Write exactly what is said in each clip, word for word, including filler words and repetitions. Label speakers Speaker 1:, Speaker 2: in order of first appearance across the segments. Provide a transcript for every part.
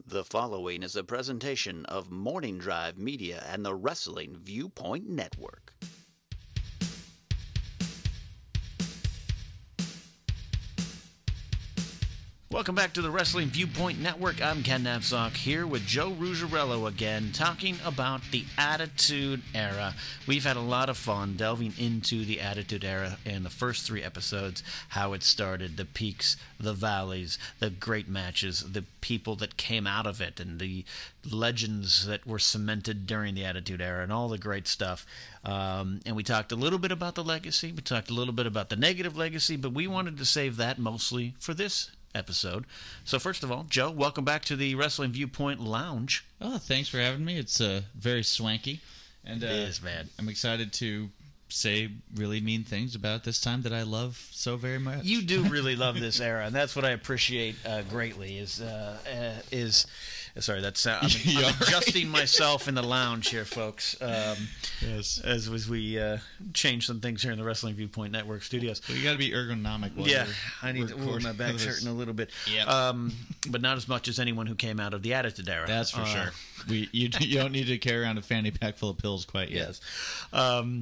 Speaker 1: The following is a presentation of Morning Drive Media and the Wrestling Viewpoint Network. Welcome back to the Wrestling Viewpoint Network. I'm Ken Navsok here with Joe Ruggiero again, talking about the Attitude Era. We've had a lot of fun delving into the Attitude Era in the first three episodes, how it started, the peaks, the valleys, the great matches, the people that came out of it, and the legends that were cemented during the Attitude Era, and all the great stuff. Um, and we talked a little bit about the legacy, we talked a little bit about the negative legacy, but we wanted to save that mostly for this episode. So first of all, Joe, welcome back to the Wrestling Viewpoint Lounge.
Speaker 2: Oh, thanks for having me. It's uh, very swanky. And, uh,
Speaker 1: it is, man.
Speaker 2: I'm excited to say really mean things about this time that I love so very much.
Speaker 1: You do really love this era, and that's what I appreciate uh, greatly. Is uh, uh, is sorry, that's uh, I'm, I'm adjusting myself in the lounge here, folks. Um,
Speaker 2: yes,
Speaker 1: as as we uh, change some things here in the Wrestling Viewpoint Network studios.
Speaker 2: Well, you got to be ergonomic. While
Speaker 1: yeah,
Speaker 2: you're,
Speaker 1: I need to move my back hurting a little bit.
Speaker 2: Yeah,
Speaker 1: um, but not as much as anyone who came out of the Attitude Era.
Speaker 2: That's for uh, sure. We you you don't need to carry around a fanny pack full of pills quite yet.
Speaker 1: Yes. Um,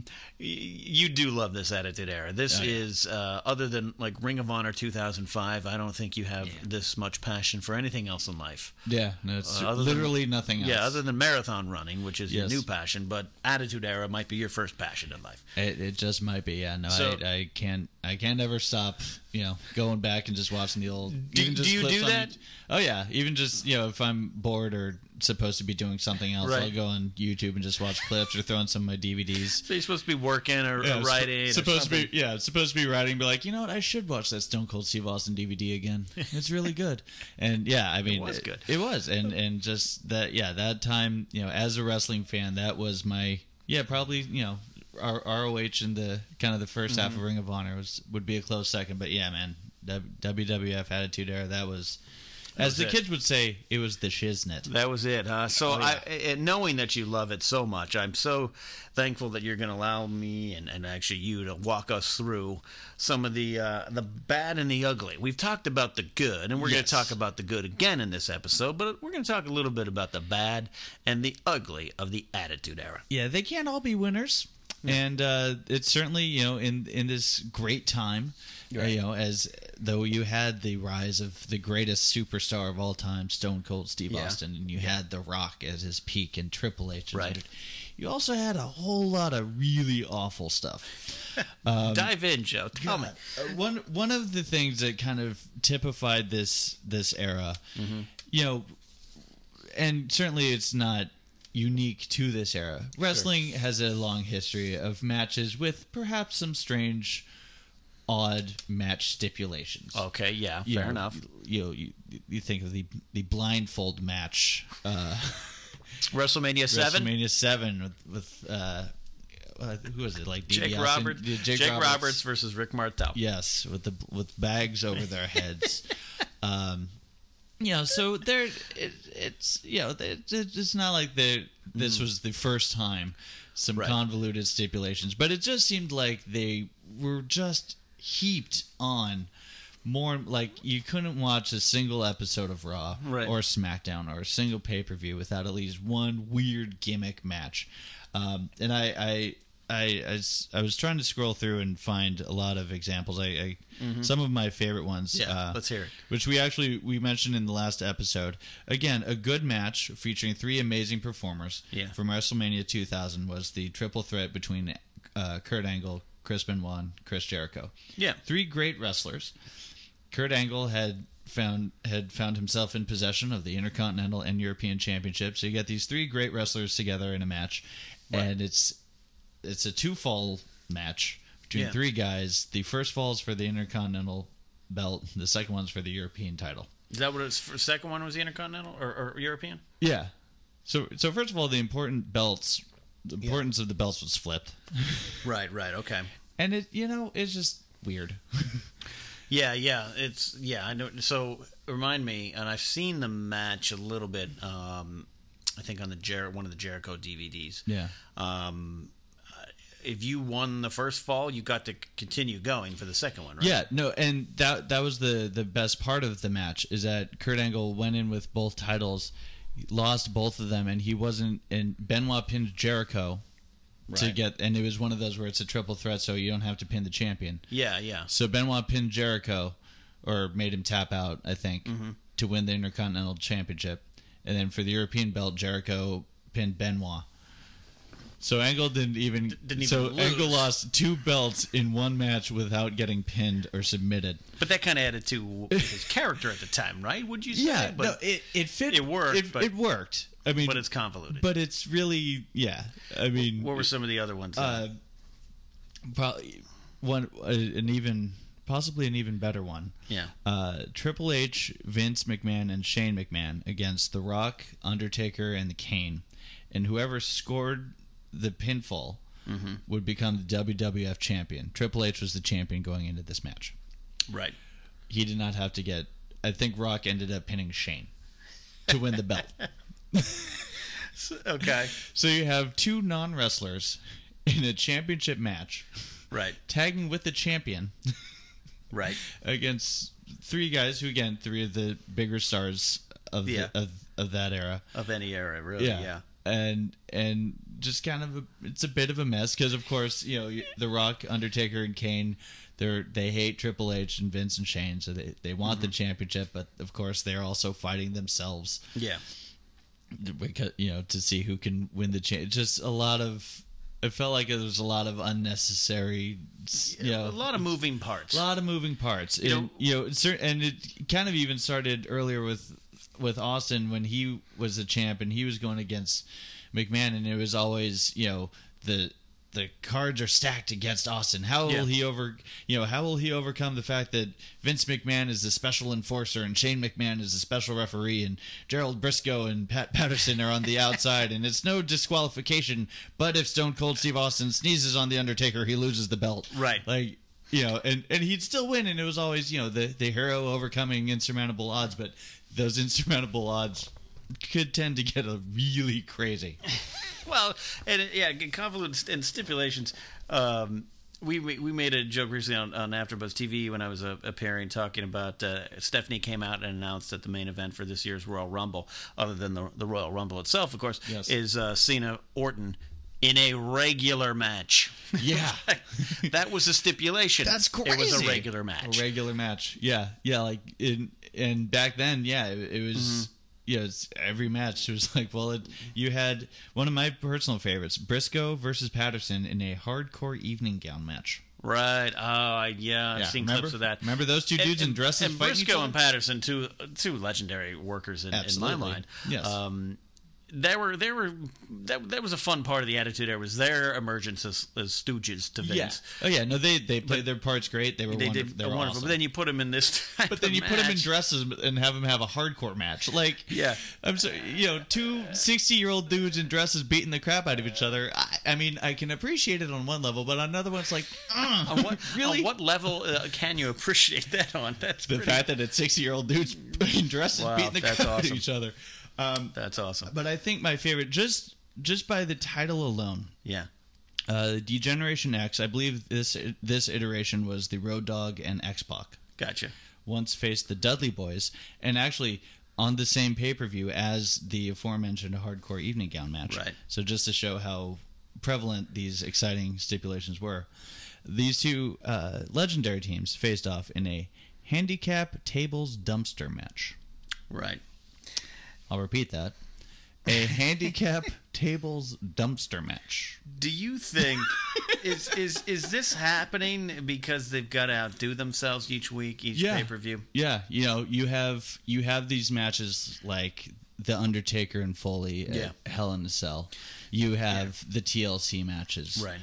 Speaker 1: you do love this Attitude Era. This oh, yeah. is, uh, other than like Ring of Honor two thousand five, I don't think you have yeah. this much passion for anything else in life.
Speaker 2: Yeah, no, it's uh, literally
Speaker 1: than,
Speaker 2: nothing else.
Speaker 1: Yeah, other than marathon running, which is
Speaker 2: yes.
Speaker 1: your new passion, but Attitude Era might be your first passion in life.
Speaker 2: It, it just might be, yeah. No,
Speaker 1: so,
Speaker 2: I, I can't I can't ever stop, you know, going back and just watching the old...
Speaker 1: Do,
Speaker 2: even just
Speaker 1: do you do that?
Speaker 2: The, oh, yeah. Even just, you know, if I'm bored or supposed to be doing something else, right. I'll go on YouTube and just watch clips or throw in some of my D V Ds.
Speaker 1: So you're supposed to be working or, yeah, or writing
Speaker 2: supposed
Speaker 1: or something.
Speaker 2: To be, yeah, it's supposed to be writing and be like, you know what, I should watch that Stone Cold Steve Austin D V D again. It's really good. And, yeah, I mean...
Speaker 1: It was good.
Speaker 2: It, it was. And, and just that, yeah, that time, you know, as a wrestling fan, that was my... Yeah, probably, you know... R O H in the kind of the first mm-hmm. half of Ring of Honor was would be a close second, but yeah, man, W W F Attitude Era, that was, that as was the it. kids would say, it was the shiznit.
Speaker 1: That was it, huh? So,
Speaker 2: oh, yeah.
Speaker 1: I, knowing that you love it so much, I'm so thankful that you're going to allow me and, and actually you to walk us through some of the uh, the bad and the ugly. We've talked about the good, and we're yes. going to talk about the good again in this episode, but we're going to talk a little bit about the bad and the ugly of the Attitude Era.
Speaker 2: Yeah, they can't all be winners. And uh, it's certainly, you know, in in this great time, right. you know, as though you had the rise of the greatest superstar of all time, Stone Cold Steve yeah. Austin, and you yeah. had The Rock at his peak and Triple H.
Speaker 1: Right.
Speaker 2: You also had a whole lot of really awful stuff.
Speaker 1: Um, Dive in, Joe. Tell me.
Speaker 2: Uh, one one of the things that kind of typified this this era, mm-hmm. you know, and certainly it's not unique to this era. Wrestling sure. has a long history of matches with perhaps some strange, odd match stipulations.
Speaker 1: Okay, yeah,
Speaker 2: you
Speaker 1: fair
Speaker 2: know,
Speaker 1: enough.
Speaker 2: You know, you, you think of the the blindfold match, uh,
Speaker 1: WrestleMania seven.
Speaker 2: WrestleMania seven with, with uh, uh, who was it? Like
Speaker 1: Jake Roberts. Jake, Jake Roberts. Roberts versus Rick Martel.
Speaker 2: Yes, with the with bags over their heads. um, You know, so there, it, it's you know, it, it's not like the this was the first time some right. convoluted stipulations, but it just seemed like they were just heaped on more. Like you couldn't watch a single episode of Raw
Speaker 1: right.
Speaker 2: or SmackDown or a single pay per view without at least one weird gimmick match. Um, and I, I I, I, I was trying to scroll through and find a lot of examples. I, I mm-hmm. Some of my favorite ones.
Speaker 1: Yeah,
Speaker 2: uh,
Speaker 1: let's hear it.
Speaker 2: Which we actually we mentioned in the last episode. Again, a good match featuring three amazing performers
Speaker 1: yeah.
Speaker 2: from WrestleMania two thousand was the triple threat between uh, Kurt Angle, Chris Benoit, and Chris Jericho.
Speaker 1: Yeah,
Speaker 2: three great wrestlers. Kurt Angle had found had found himself in possession of the Intercontinental and European Championships. So you got these three great wrestlers together in a match, right. and it's. It's a two-fall match between
Speaker 1: yeah.
Speaker 2: three guys. The first fall is for the Intercontinental belt. The second one's for the European title.
Speaker 1: Is that what it's for? The second one was the Intercontinental or, or European?
Speaker 2: Yeah. So, so first of all, the important belts, the importance yeah. of the belts was flipped.
Speaker 1: right, right, okay.
Speaker 2: And it, you know, it's just weird.
Speaker 1: yeah, yeah, it's yeah. I know. So remind me, and I've seen the match a little bit. Um, I think on the Jer- one of the Jericho D V Ds.
Speaker 2: Yeah.
Speaker 1: Um, if you won the first fall, you got to c- continue going for the second one, right?
Speaker 2: Yeah, no, and that that was the the best part of the match is that Kurt Angle went in with both titles, lost both of them, and he wasn't. And Benoit pinned Jericho right. to get, and it was one of those where it's a triple threat, so you don't have to pin the champion.
Speaker 1: Yeah, yeah.
Speaker 2: So Benoit pinned Jericho, or made him tap out, I think, mm-hmm. to win the Intercontinental Championship, and then for the European belt, Jericho pinned Benoit. So Angle didn't even. D- didn't even so lose. Angle lost two belts in one match without getting pinned or submitted.
Speaker 1: But that kind of added to his character at the time, right? Would you say?
Speaker 2: Yeah,
Speaker 1: but
Speaker 2: no, it it fit.
Speaker 1: It worked.
Speaker 2: It,
Speaker 1: but,
Speaker 2: it worked. I mean,
Speaker 1: but it's convoluted.
Speaker 2: But it's really, yeah. I mean,
Speaker 1: what were some of the other ones?
Speaker 2: Uh, probably one uh, an even. Possibly an even better one.
Speaker 1: Yeah.
Speaker 2: Uh, Triple H, Vince McMahon, and Shane McMahon against The Rock, Undertaker, and The Kane. And whoever scored the pinfall mm-hmm. would become the W W F champion. Triple H was the champion going into this match.
Speaker 1: Right.
Speaker 2: He did not have to get... I think Rock ended up pinning Shane to win the belt.
Speaker 1: Okay.
Speaker 2: So you have two non-wrestlers in a championship match.
Speaker 1: Right.
Speaker 2: Tagging with the champion...
Speaker 1: Right.
Speaker 2: Against three guys who, again, three of the bigger stars of
Speaker 1: yeah.
Speaker 2: the, of, of that era.
Speaker 1: Of any era, really, yeah. yeah.
Speaker 2: And and just kind of, a, it's a bit of a mess because, of course, you know, The Rock, Undertaker, and Kane, they're, they hate Triple H and Vince and Shane, so they, they want mm-hmm. the championship, but, of course, they're also fighting themselves.
Speaker 1: Yeah.
Speaker 2: Because, you know, to see who can win the championship. Just a lot of... It felt like there was a lot of unnecessary, you know,
Speaker 1: a lot of moving parts.
Speaker 2: A lot of moving parts. You know, you know, and it kind of even started earlier with with Austin when he was the champ and he was going against McMahon, and it was always, you know, the the cards are stacked against Austin. How will yeah. he over, you know, how will he overcome the fact that Vince McMahon is the special enforcer and Shane McMahon is the special referee and Gerald Briscoe and Pat Patterson are on the outside and it's no disqualification, but if Stone Cold Steve Austin sneezes on the Undertaker, he loses the belt.
Speaker 1: Right.
Speaker 2: Like, you know, and, and he'd still win, and it was always, you know, the, the hero overcoming insurmountable odds, but those insurmountable odds could tend to get a really crazy.
Speaker 1: Well, and yeah, convoluted and stipulations. Um, we, we we made a joke recently on, on AfterBuzz T V when I was uh, appearing, talking about uh, Stephanie came out and announced that the main event for this year's Royal Rumble, other than the the Royal Rumble itself, of course,
Speaker 2: yes.
Speaker 1: is uh, Cena Orton in a regular match.
Speaker 2: Yeah,
Speaker 1: that was a stipulation.
Speaker 2: That's crazy.
Speaker 1: It was a regular match.
Speaker 2: A regular match. Yeah, yeah. Like in and back then, yeah, it, it was. Mm-hmm. Yeah, it's every match. It was like, well, it, you had one of my personal favorites, Briscoe versus Patterson in a hardcore evening gown match.
Speaker 1: Right. Oh, yeah. I've
Speaker 2: yeah.
Speaker 1: seen
Speaker 2: remember,
Speaker 1: clips of that.
Speaker 2: Remember those two dudes
Speaker 1: and,
Speaker 2: in dresses
Speaker 1: and
Speaker 2: fighting
Speaker 1: Briscoe
Speaker 2: each other?
Speaker 1: and Patterson, two two legendary workers in, in my mind.
Speaker 2: Yes.
Speaker 1: Um, They were, they were, that, that was a fun part of the Attitude Era, was their emergence as, as stooges to Vince.
Speaker 2: Yeah. Oh, yeah. No, they, they played but, their parts great. They were
Speaker 1: they
Speaker 2: wonderful.
Speaker 1: Did
Speaker 2: they were
Speaker 1: wonderful.
Speaker 2: awesome.
Speaker 1: But then you put them in this type
Speaker 2: But then you
Speaker 1: match.
Speaker 2: put them in dresses and have them have a hardcore match. Like,
Speaker 1: yeah.
Speaker 2: I'm sorry, you know, two sixty-year-old dudes in dresses beating the crap out of each other. I, I mean, I can appreciate it on one level, but on another one, it's like, uh,
Speaker 1: on what,
Speaker 2: really?
Speaker 1: On what level uh, can you appreciate that on? That's
Speaker 2: the
Speaker 1: pretty...
Speaker 2: fact that it's sixty-year-old dudes in dresses
Speaker 1: wow,
Speaker 2: beating the crap
Speaker 1: awesome.
Speaker 2: out of each other. Um,
Speaker 1: That's awesome.
Speaker 2: But I think my favorite, just just by the title alone,
Speaker 1: yeah,
Speaker 2: uh, D-Generation X. I believe this this iteration was the Road Dogg and X-Pac.
Speaker 1: Gotcha.
Speaker 2: Once faced the Dudley Boys, and actually on the same pay-per-view as the aforementioned Hardcore Evening Gown match.
Speaker 1: Right.
Speaker 2: So just to show how prevalent these exciting stipulations were, these two uh, legendary teams faced off in a handicap tables dumpster match.
Speaker 1: Right.
Speaker 2: I'll repeat that. A handicap tables dumpster match.
Speaker 1: Do you think is is is this happening because they've got to outdo themselves each week, each
Speaker 2: yeah.
Speaker 1: pay-per-view?
Speaker 2: Yeah, you know, you have you have these matches like the Undertaker and Foley at
Speaker 1: yeah.
Speaker 2: Hell in a Cell. You have yeah. the T L C matches,
Speaker 1: right,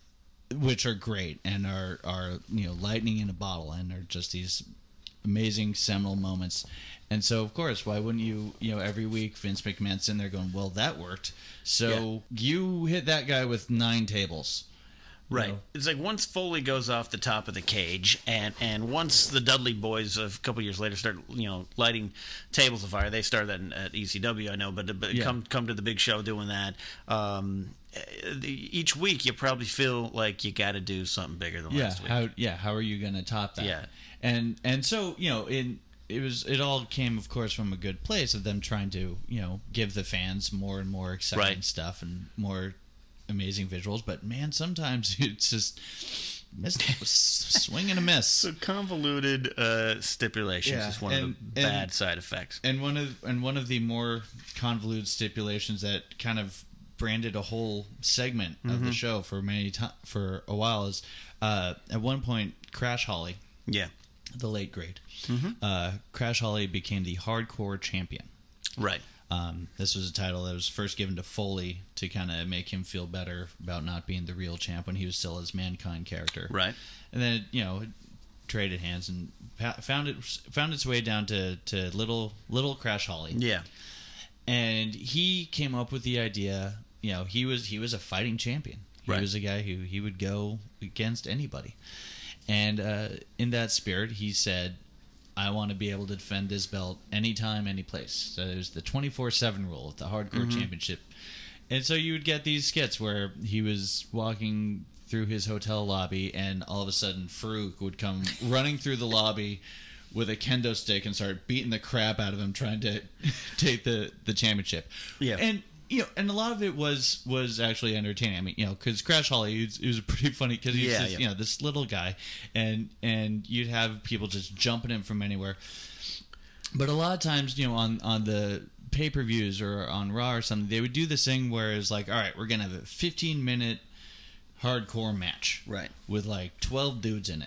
Speaker 2: which are great and are are you know lightning in a bottle and are just these amazing seminal moments. And so, of course, why wouldn't you, you know, every week Vince McMahon's in there going, well, that worked. So yeah. you hit that guy with nine tables.
Speaker 1: Right.
Speaker 2: know?
Speaker 1: It's like once Foley goes off the top of the cage, and, and once the Dudley boys a couple years later start, you know, lighting tables of fire. They started that in, at E C W, I know, but, but
Speaker 2: Yeah.
Speaker 1: come come to the big show doing that. Um, the, each week you probably feel like you got to do something bigger than
Speaker 2: Yeah,
Speaker 1: last week.
Speaker 2: how yeah, how are you going to top that?
Speaker 1: Yeah.
Speaker 2: And and so, you know, in it was it all came of course from a good place of them trying to, you know, give the fans more and more exciting
Speaker 1: Right.
Speaker 2: stuff and more amazing visuals, but man, sometimes it's just miss, swing and a miss.
Speaker 1: So convoluted uh, stipulations
Speaker 2: Yeah,
Speaker 1: is one
Speaker 2: and-
Speaker 1: of the bad
Speaker 2: and-
Speaker 1: side effects.
Speaker 2: And one of and one of the more convoluted stipulations that kind of branded a whole segment of
Speaker 1: Mm-hmm.
Speaker 2: the show for many ti for a while is uh, at one point Crash Holly,
Speaker 1: Yeah.
Speaker 2: the late great,
Speaker 1: Mm-hmm.
Speaker 2: uh, Crash Holly became the hardcore champion.
Speaker 1: Right.
Speaker 2: Um, this was a title that was first given to Foley to kind of make him feel better about not being the real champ when he was still his Mankind character.
Speaker 1: Right.
Speaker 2: And then it, you know, it traded hands and pa- found it found its way down to, to little little Crash Holly.
Speaker 1: Yeah.
Speaker 2: And he came up with the idea. You know, he was he was a fighting champion. He
Speaker 1: Right.
Speaker 2: was a guy who he would go against anybody. And uh, in that spirit, he said, I want to be able to defend this belt anytime, any place. So there's the twenty-four seven rule at the Hardcore
Speaker 1: Mm-hmm.
Speaker 2: Championship. And so you would get these skits where he was walking through his hotel lobby and all of a sudden Farouk would come running through the lobby with a kendo stick and start beating the crap out of him trying to take the, the championship.
Speaker 1: Yeah.
Speaker 2: And you know, and a lot of it was was actually entertaining. I mean, you know, because Crash Holly, he was, he was pretty funny because he's
Speaker 1: Yeah,
Speaker 2: this,
Speaker 1: yeah.
Speaker 2: you know, this little guy, and and you'd have people just jumping him from anywhere. But a lot of times, you know, on on the pay per views or on Raw or something, they would do this thing where it's like, all right, we're gonna have a fifteen minute hardcore match,
Speaker 1: Right.
Speaker 2: with like twelve dudes in it,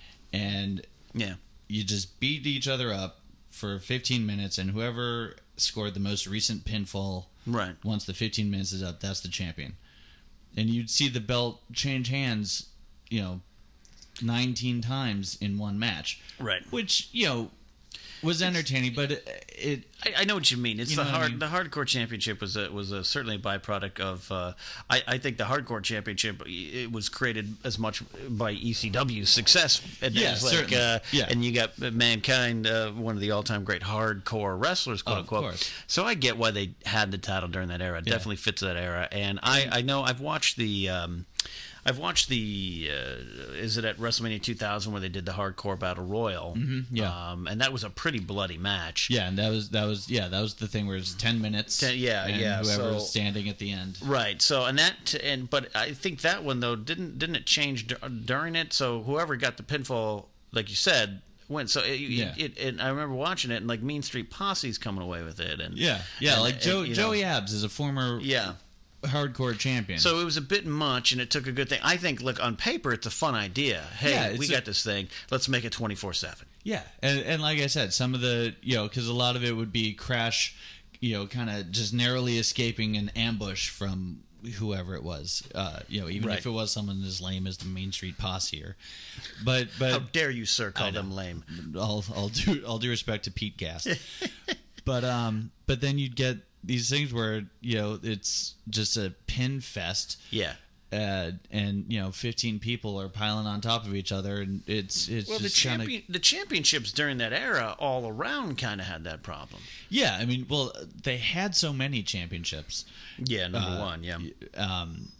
Speaker 2: and
Speaker 1: Yeah.
Speaker 2: you just beat each other up for fifteen minutes, and whoever scored the most recent pinfall
Speaker 1: Right.
Speaker 2: once the fifteen minutes is up, that's the champion. And you'd see the belt change hands, you know, nineteen times in one match.
Speaker 1: Right.
Speaker 2: Which, you know, was entertaining, but it, it
Speaker 1: I, I know what you mean. It's
Speaker 2: You
Speaker 1: the
Speaker 2: know what I
Speaker 1: hard.
Speaker 2: mean?
Speaker 1: The hardcore championship was a, was a, certainly a byproduct of. Uh, I, I think the hardcore championship it was created as much by E C W's success. And
Speaker 2: Yeah,
Speaker 1: it's like,
Speaker 2: certainly.
Speaker 1: uh,
Speaker 2: Yeah.
Speaker 1: And you got Mankind, uh, one of the all-time great hardcore wrestlers, quote
Speaker 2: Oh, of
Speaker 1: unquote.
Speaker 2: course.
Speaker 1: So I get why they had the title during that era. It
Speaker 2: Yeah.
Speaker 1: Definitely fits that era. And I, I know I've watched the. Um, I've watched the. Uh, is it at WrestleMania two thousand where they did the hardcore battle royal?
Speaker 2: Mm-hmm, yeah.
Speaker 1: Um, and that was a pretty bloody match.
Speaker 2: yeah, and that was that was yeah, that was the thing where it's ten minutes.
Speaker 1: Ten- yeah,
Speaker 2: and
Speaker 1: yeah,
Speaker 2: whoever
Speaker 1: so-
Speaker 2: was standing at the end.
Speaker 1: Right. So and that and but I think that one though didn't didn't it change dur- during it? So whoever got the pinfall, like you said, went. So it,
Speaker 2: Yeah.
Speaker 1: it, it, and I remember watching it and like Mean Street Posse's coming away with it. And
Speaker 2: Yeah, yeah,
Speaker 1: and-
Speaker 2: like
Speaker 1: and,
Speaker 2: Joe,
Speaker 1: you know,
Speaker 2: Joey Abs is a former
Speaker 1: Yeah.
Speaker 2: hardcore champion.
Speaker 1: So it was a bit much, and it took a good thing. I think, look, on paper, it's a fun idea. Hey,
Speaker 2: Yeah,
Speaker 1: we
Speaker 2: it's
Speaker 1: got
Speaker 2: a-
Speaker 1: this thing. Let's make it twenty-four seven.
Speaker 2: Yeah, and and like I said, some of the you know because a lot of it would be Crash, you know, kind of just narrowly escaping an ambush from whoever it was. Uh, you know, even
Speaker 1: Right.
Speaker 2: if it was someone as lame as the Main Street Posse, or, but but
Speaker 1: How dare you, sir, call
Speaker 2: I
Speaker 1: them
Speaker 2: know.
Speaker 1: lame?
Speaker 2: I'll I'll do I'll do respect to Pete Gas, but um but then you'd get these things where you know it's just a pin fest.
Speaker 1: Yeah.
Speaker 2: Uh, and you know, fifteen people are piling on top of each other, and it's it's
Speaker 1: Well, the
Speaker 2: just kinda,
Speaker 1: champion, the championships during that era, all around, kind of had that problem.
Speaker 2: yeah. I mean, well, they had so many championships,
Speaker 1: Yeah, number
Speaker 2: Uh,
Speaker 1: one. Yeah.
Speaker 2: um,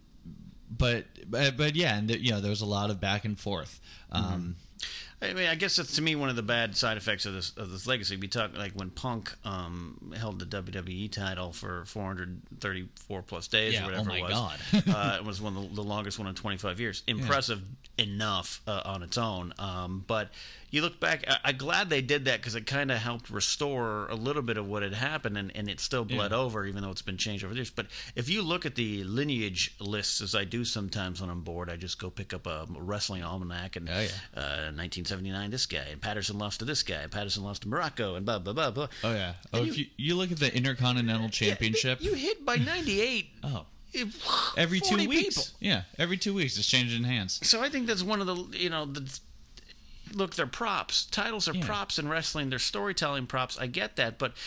Speaker 2: but but, but yeah, and the, you know, there was a lot of back and forth. Um,
Speaker 1: I mean, I guess that's to me one of the bad side effects of this of this legacy. We talk like when Punk um, held the W W E title for four hundred thirty-four plus days
Speaker 2: Yeah,
Speaker 1: or whatever
Speaker 2: oh my
Speaker 1: it was.
Speaker 2: God.
Speaker 1: uh, it was one of the, the longest one in twenty-five years. Impressive enough uh, on its own, um, but you look back. I, I'm glad they did that because it kind of helped restore a little bit of what had happened, and, and it still bled
Speaker 2: Yeah.
Speaker 1: over, even though it's been changed over the years. But if you look at the lineage lists, as I do sometimes when I'm bored, I just go pick up a wrestling almanac and
Speaker 2: Oh, yeah.
Speaker 1: uh, nineteen seventy-nine, this guy, and Patterson lost to this guy, Patterson lost to Morocco, and blah blah blah blah.
Speaker 2: oh yeah. Oh,
Speaker 1: And
Speaker 2: if
Speaker 1: you-
Speaker 2: you you look at the Intercontinental Championship,
Speaker 1: You hit by ninety-eight.
Speaker 2: oh,
Speaker 1: if-
Speaker 2: every two
Speaker 1: forty
Speaker 2: weeks.
Speaker 1: people.
Speaker 2: Yeah, every two weeks it's changing hands.
Speaker 1: So I think that's one of the you know the look. They're props. Titles are
Speaker 2: Yeah.
Speaker 1: props in wrestling. They're storytelling props. I get that, but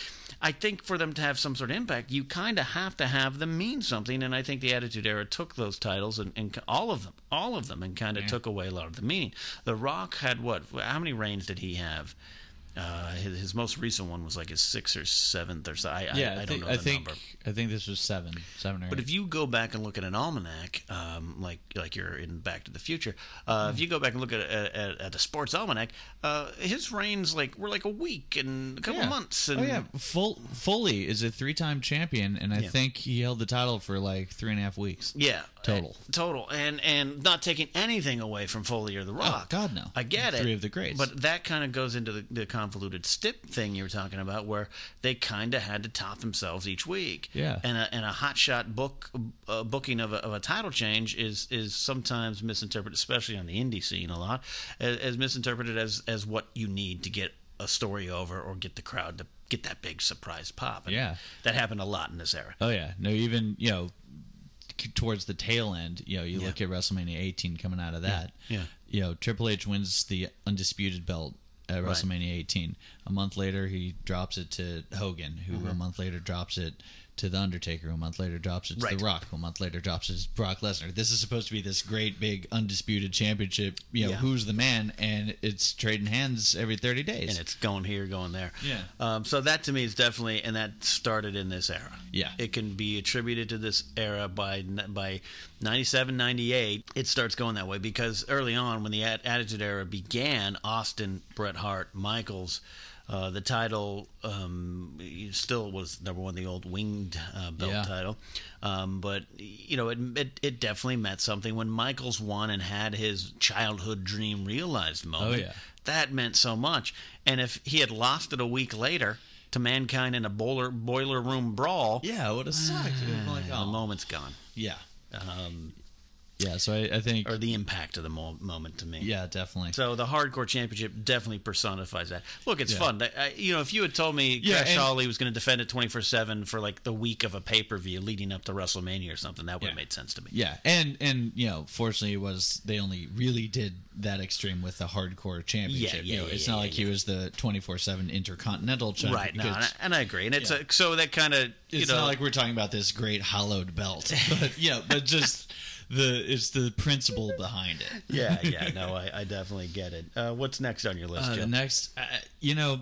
Speaker 1: I think for them to have some sort of impact, you kind of have to have them mean something. And I think the Attitude Era took those titles and, and all of them, all of them, and kind of yeah. took away a lot of the meaning. The Rock had what? How many reigns did he have? Uh, his, his most recent one was like his sixth or seventh or so. I,
Speaker 2: yeah,
Speaker 1: I, I,
Speaker 2: I
Speaker 1: don't
Speaker 2: think,
Speaker 1: know
Speaker 2: I
Speaker 1: the
Speaker 2: think,
Speaker 1: number.
Speaker 2: I think this was seven, seven or eight.
Speaker 1: But if you go back and look at an almanac, um, like like you're in Back to the Future, uh, mm. if you go back and look at at, at a sports almanac, uh, his reigns like were like a week and a couple
Speaker 2: yeah.
Speaker 1: months. And,
Speaker 2: oh yeah, Full, Foley is a three-time champion, and I yeah. think he held the title for like three and a half weeks.
Speaker 1: Yeah,
Speaker 2: total,
Speaker 1: total, and and not taking anything away from Foley or The Rock.
Speaker 2: Oh God, no!
Speaker 1: I get
Speaker 2: three
Speaker 1: it.
Speaker 2: Three of the greats.
Speaker 1: But that kind of goes into the, the convoluted stip thing you were talking about, where they kind of had to top themselves each week.
Speaker 2: Yeah,
Speaker 1: and a, and a hotshot book uh, booking of a, of a title change is is sometimes misinterpreted, especially on the indie scene, a lot as, as misinterpreted as as what you need to get a story over or get the crowd to get that big surprise pop. And
Speaker 2: yeah,
Speaker 1: that happened a lot in this era.
Speaker 2: Oh yeah, no, even you know towards the tail end, you know, you
Speaker 1: yeah.
Speaker 2: look at WrestleMania eighteen coming out of that.
Speaker 1: Yeah. yeah.
Speaker 2: You know, Triple H wins the undisputed belt at right. WrestleMania eighteen. A month later, he drops it to Hogan, who mm-hmm. a month later drops it to The Undertaker, who a month later drops it to
Speaker 1: right.
Speaker 2: The Rock, who a month later drops it to Brock Lesnar. This is supposed to be this great, big, undisputed championship, you know,
Speaker 1: yeah.
Speaker 2: who's the man, and it's trading hands every thirty days.
Speaker 1: And it's going here, going there.
Speaker 2: Yeah.
Speaker 1: Um, so that to me is definitely, and that started in this era.
Speaker 2: Yeah.
Speaker 1: It can be attributed to this era by by ninety-seven, ninety-eight. It starts going that way because early on when the Attitude Era began, Austin, Bret Hart, Michaels, Uh, the title um, still was number one, the old winged uh, belt
Speaker 2: yeah.
Speaker 1: title. Um, but, you know, it, it it definitely meant something. When Michaels won and had his childhood dream realized moment,
Speaker 2: oh, yeah.
Speaker 1: that meant so much. And if he had lost it a week later to Mankind in a boiler, boiler room brawl...
Speaker 2: Yeah, it would have sucked.
Speaker 1: Uh,
Speaker 2: like, oh.
Speaker 1: The moment's gone.
Speaker 2: Yeah.
Speaker 1: Um,
Speaker 2: yeah, so I, I think...
Speaker 1: Or the impact of the mo- moment to me.
Speaker 2: Yeah, definitely.
Speaker 1: So the Hardcore Championship definitely personifies that. Look, it's
Speaker 2: yeah.
Speaker 1: fun. I, I, you know, if you had told me
Speaker 2: yeah,
Speaker 1: Crash
Speaker 2: and,
Speaker 1: Holly was going to defend it twenty-four seven for like the week of a pay-per-view leading up to WrestleMania or something, that would have
Speaker 2: yeah.
Speaker 1: made sense to me.
Speaker 2: Yeah, and, and you know, fortunately, it was they only really did that extreme with the Hardcore Championship.
Speaker 1: Yeah, yeah,
Speaker 2: you know,
Speaker 1: yeah,
Speaker 2: It's
Speaker 1: yeah,
Speaker 2: not
Speaker 1: yeah,
Speaker 2: like
Speaker 1: yeah.
Speaker 2: he was the twenty-four seven Intercontinental Champion.
Speaker 1: Right, no, and I, and I agree. And it's
Speaker 2: yeah.
Speaker 1: a, so that kind of, you
Speaker 2: it's
Speaker 1: know...
Speaker 2: not like we're talking about this great hollowed belt. But, you know, but just... The it's the principle behind it.
Speaker 1: yeah, yeah, no, I, I definitely get it. Uh, what's next on your list,
Speaker 2: uh,
Speaker 1: Joe?
Speaker 2: The next, uh, you know,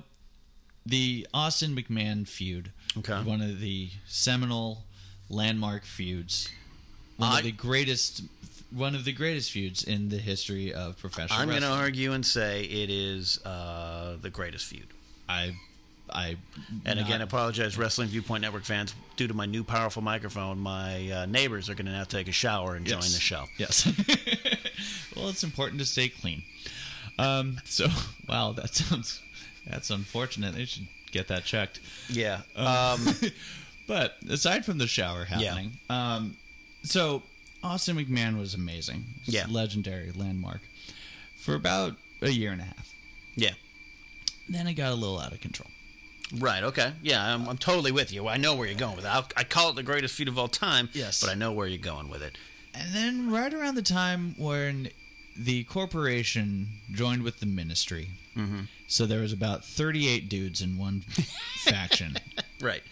Speaker 2: the Austin McMahon feud.
Speaker 1: Okay.
Speaker 2: One of the seminal landmark feuds. One
Speaker 1: I,
Speaker 2: of the greatest. One of the greatest feuds in the history of professional
Speaker 1: I'm
Speaker 2: wrestling.
Speaker 1: going to argue and say it is uh, the greatest feud.
Speaker 2: I. I
Speaker 1: and
Speaker 2: not,
Speaker 1: again, I apologize, Wrestling Viewpoint Network fans. Due to my new powerful microphone, my uh, neighbors are going to now take a shower and
Speaker 2: yes.
Speaker 1: join the show.
Speaker 2: Yes. Well, it's important to stay clean. Um, so, wow, that sounds that's unfortunate. They should get that checked.
Speaker 1: Yeah.
Speaker 2: Um, but aside from the shower happening, yeah. um, so Austin McMahon was amazing.
Speaker 1: Yeah.
Speaker 2: Legendary landmark for about a year and a half.
Speaker 1: Yeah.
Speaker 2: Then it got a little out of control.
Speaker 1: Right, okay. Yeah, I'm, I'm totally with you. I know where you're going with it. I'll, I call it the greatest feud of all time,
Speaker 2: yes.
Speaker 1: but I know where you're going with it.
Speaker 2: And then right around the time when the corporation joined with the ministry,
Speaker 1: mm-hmm.
Speaker 2: so there was about thirty-eight dudes in one faction.
Speaker 1: Right.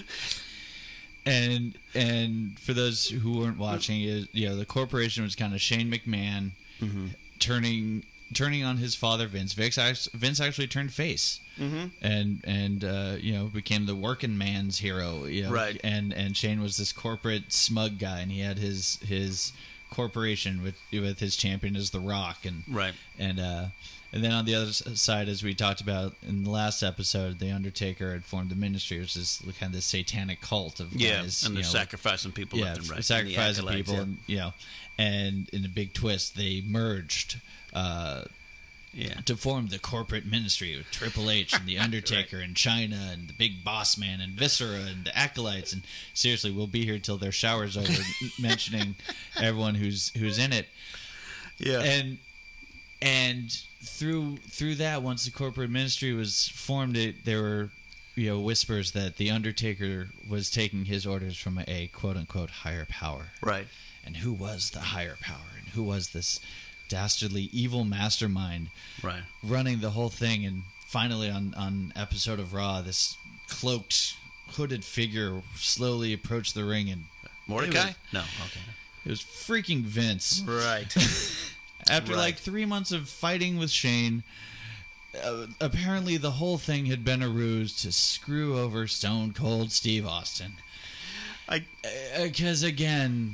Speaker 2: And and for those who weren't watching, it, you know, the corporation was kind of Shane McMahon
Speaker 1: mm-hmm.
Speaker 2: turning... turning on his father Vince. Vince, Vince actually turned face,
Speaker 1: mm-hmm.
Speaker 2: and and uh, you know became the working man's hero. You know,
Speaker 1: right.
Speaker 2: And and Shane was this corporate smug guy, and he had his his corporation with with his champion as The Rock, and
Speaker 1: right.
Speaker 2: And uh, and then on the other side, as we talked about in the last episode, the Undertaker had formed the Ministry, which is kind of this satanic cult of
Speaker 1: yeah,
Speaker 2: guys,
Speaker 1: and they're
Speaker 2: you know,
Speaker 1: sacrificing people
Speaker 2: yeah,
Speaker 1: left and right,
Speaker 2: sacrificing
Speaker 1: and
Speaker 2: people,
Speaker 1: yeah.
Speaker 2: and you know, and in a big twist, they merged. Uh,
Speaker 1: yeah.
Speaker 2: To form the corporate ministry with Triple H and The Undertaker right. and China and the Big Boss Man and Viscera and the Acolytes. And seriously, we'll be here till their shower's over mentioning everyone who's who's in it.
Speaker 1: Yeah.
Speaker 2: And and through through that, once the corporate ministry was formed, it, there were you know whispers that The Undertaker was taking his orders from a quote unquote higher power.
Speaker 1: Right.
Speaker 2: And who was the higher power? And who was this dastardly evil mastermind
Speaker 1: right.
Speaker 2: running the whole thing? And finally on, on episode of Raw, this cloaked hooded figure slowly approach the ring, and
Speaker 1: Mordecai?
Speaker 2: was,
Speaker 1: no, okay.
Speaker 2: It was freaking Vince.
Speaker 1: Right.
Speaker 2: After
Speaker 1: right.
Speaker 2: like three months of fighting with Shane, uh, apparently the whole thing had been a ruse to screw over Stone Cold Steve Austin.
Speaker 1: I
Speaker 2: Because, uh, again,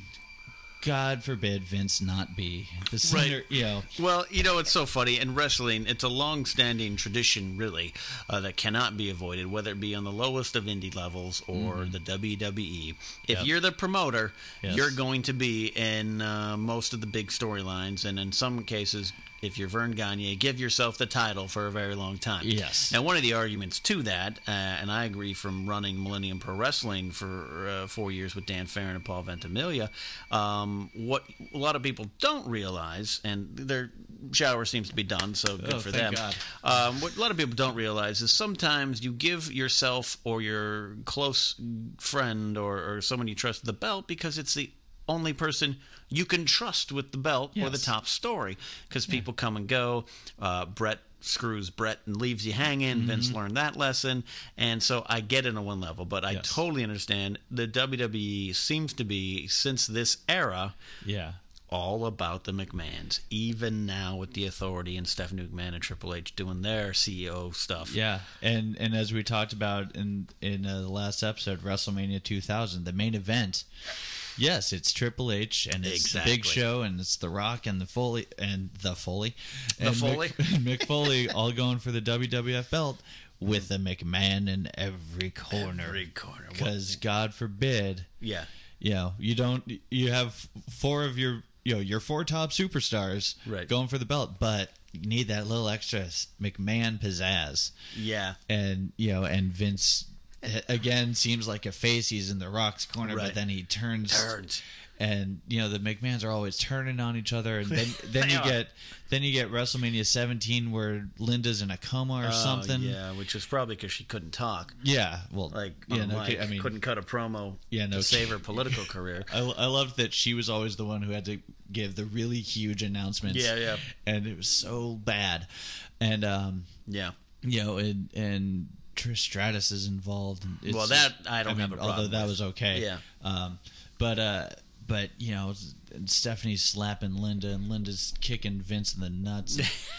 Speaker 2: God forbid Vince not be the center,
Speaker 1: right.
Speaker 2: you know.
Speaker 1: Well, you know, it's so funny. In wrestling, it's a long-standing tradition, really, uh, that cannot be avoided, whether it be on the lowest of indie levels or mm-hmm. the W W E. If yep. you're the promoter, yes. you're going to be in uh, most of the big storylines, and in some cases, if you're Vern Gagne, give yourself the title for a very long time.
Speaker 2: Yes.
Speaker 1: Now, one of the arguments to that, uh, and I agree from running Millennium Pro Wrestling for uh, four years with Dan Farron and Paul Ventimiglia, um, what a lot of people don't realize, and their shower seems to be done, so good
Speaker 2: oh,
Speaker 1: for
Speaker 2: thank
Speaker 1: them.
Speaker 2: God.
Speaker 1: Um, what a lot of people don't realize is sometimes you give yourself or your close friend or, or someone you trust the belt because it's the only person you can trust with the belt yes. or the top story, because people yeah. come and go. Uh, Brett screws Brett and leaves you hanging. Mm-hmm. Vince learned that lesson, and so I get it on one level, but I yes. totally understand the W W E seems to be, since this era,
Speaker 2: yeah,
Speaker 1: all about the McMahons, even now with the Authority and Stephanie McMahon and Triple H doing their C E O stuff.
Speaker 2: Yeah, and and as we talked about in in uh, the last episode, WrestleMania two thousand, the main event. Yes, it's Triple H and it's
Speaker 1: exactly.
Speaker 2: Big Show and it's The Rock and the Foley and the Foley
Speaker 1: and the Foley
Speaker 2: Mick, Mick Foley all going for the W W F belt with a McMahon in every corner.
Speaker 1: Every corner,
Speaker 2: because God forbid,
Speaker 1: yeah,
Speaker 2: you know, you don't you have four of your you know your four top superstars
Speaker 1: right.
Speaker 2: going for the belt, but you need that little extra McMahon pizzazz.
Speaker 1: Yeah,
Speaker 2: and you know, and Vince. Again, seems like a face. He's in the Rock's corner,
Speaker 1: right.
Speaker 2: but then he turns,
Speaker 1: turns,
Speaker 2: and you know the McMahons are always turning on each other. And then, then you get, then you get WrestleMania seventeen where Linda's in a coma or
Speaker 1: uh,
Speaker 2: something.
Speaker 1: Yeah, which was probably because she couldn't talk.
Speaker 2: Yeah, well,
Speaker 1: like
Speaker 2: yeah, no,
Speaker 1: like,
Speaker 2: I mean,
Speaker 1: couldn't cut a promo.
Speaker 2: Yeah, no,
Speaker 1: to save her political career.
Speaker 2: I, I loved that she was always the one who had to give the really huge announcements.
Speaker 1: Yeah, yeah,
Speaker 2: and it was so bad, and um,
Speaker 1: yeah,
Speaker 2: you know, and and. Trish Stratus is involved. It's
Speaker 1: well, that I don't
Speaker 2: I mean,
Speaker 1: have a problem.
Speaker 2: Although that
Speaker 1: with.
Speaker 2: was okay.
Speaker 1: Yeah.
Speaker 2: Um, but uh, but you know, Stephanie's slapping Linda, and Linda's kicking Vince in the nuts.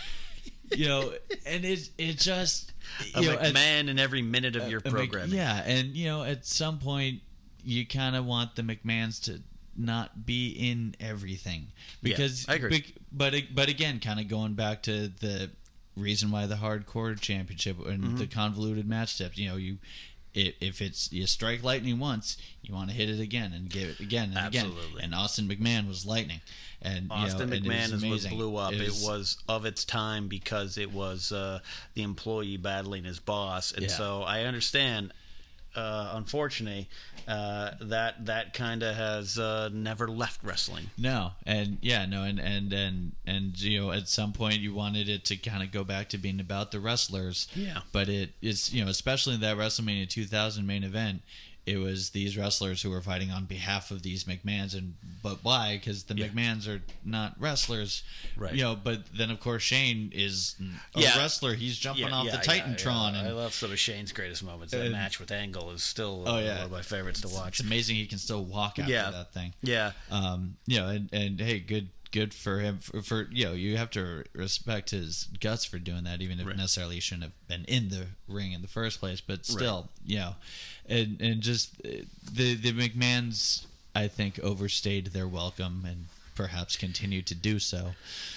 Speaker 2: You know, and it it just
Speaker 1: a
Speaker 2: you know,
Speaker 1: McMahon
Speaker 2: at,
Speaker 1: in every minute of
Speaker 2: a,
Speaker 1: your
Speaker 2: a
Speaker 1: programming.
Speaker 2: Mc, yeah, and you know, at some point, you kind of want the McMahons to not be in everything because
Speaker 1: yeah, I agree.
Speaker 2: But but again, kind of going back to the. Reason why the hardcore championship and mm-hmm. the convoluted match steps, you know, you if, if it's you strike lightning once, you want to hit it again and give it again and
Speaker 1: Absolutely.
Speaker 2: again. And Austin McMahon was lightning, and
Speaker 1: Austin
Speaker 2: you know,
Speaker 1: McMahon
Speaker 2: and
Speaker 1: is what blew up.
Speaker 2: It was,
Speaker 1: it was of its time because it was uh, the employee battling his boss, and
Speaker 2: yeah.
Speaker 1: so I understand. Uh, unfortunately, uh, that that kind of has uh, never left wrestling.
Speaker 2: No, and yeah, no, and and and and you know, at some point you wanted it to kind of go back to being about the wrestlers.
Speaker 1: Yeah,
Speaker 2: but it is you know, especially in that WrestleMania two thousand main event. It was these wrestlers who were fighting on behalf of these McMahons, and but why? Because the yeah. McMahons are not wrestlers,
Speaker 1: right?
Speaker 2: You know, but then of course Shane is a
Speaker 1: yeah.
Speaker 2: wrestler. He's jumping
Speaker 1: yeah,
Speaker 2: off
Speaker 1: yeah,
Speaker 2: the Titantron.
Speaker 1: Yeah, yeah.
Speaker 2: And,
Speaker 1: I love some of Shane's greatest moments. That
Speaker 2: and,
Speaker 1: match with Angle is still
Speaker 2: oh, yeah.
Speaker 1: one of my favorites to watch.
Speaker 2: It's amazing he can still walk after
Speaker 1: yeah.
Speaker 2: that thing.
Speaker 1: Yeah,
Speaker 2: um, you know, and and hey, good. Good for him. For, for you know, you have to respect his guts for doing that, even if
Speaker 1: right.
Speaker 2: necessarily he shouldn't have been in the ring in the first place. But still,
Speaker 1: right.
Speaker 2: you know, and and just the the McMahons, I think, overstayed their welcome and perhaps continue to do so.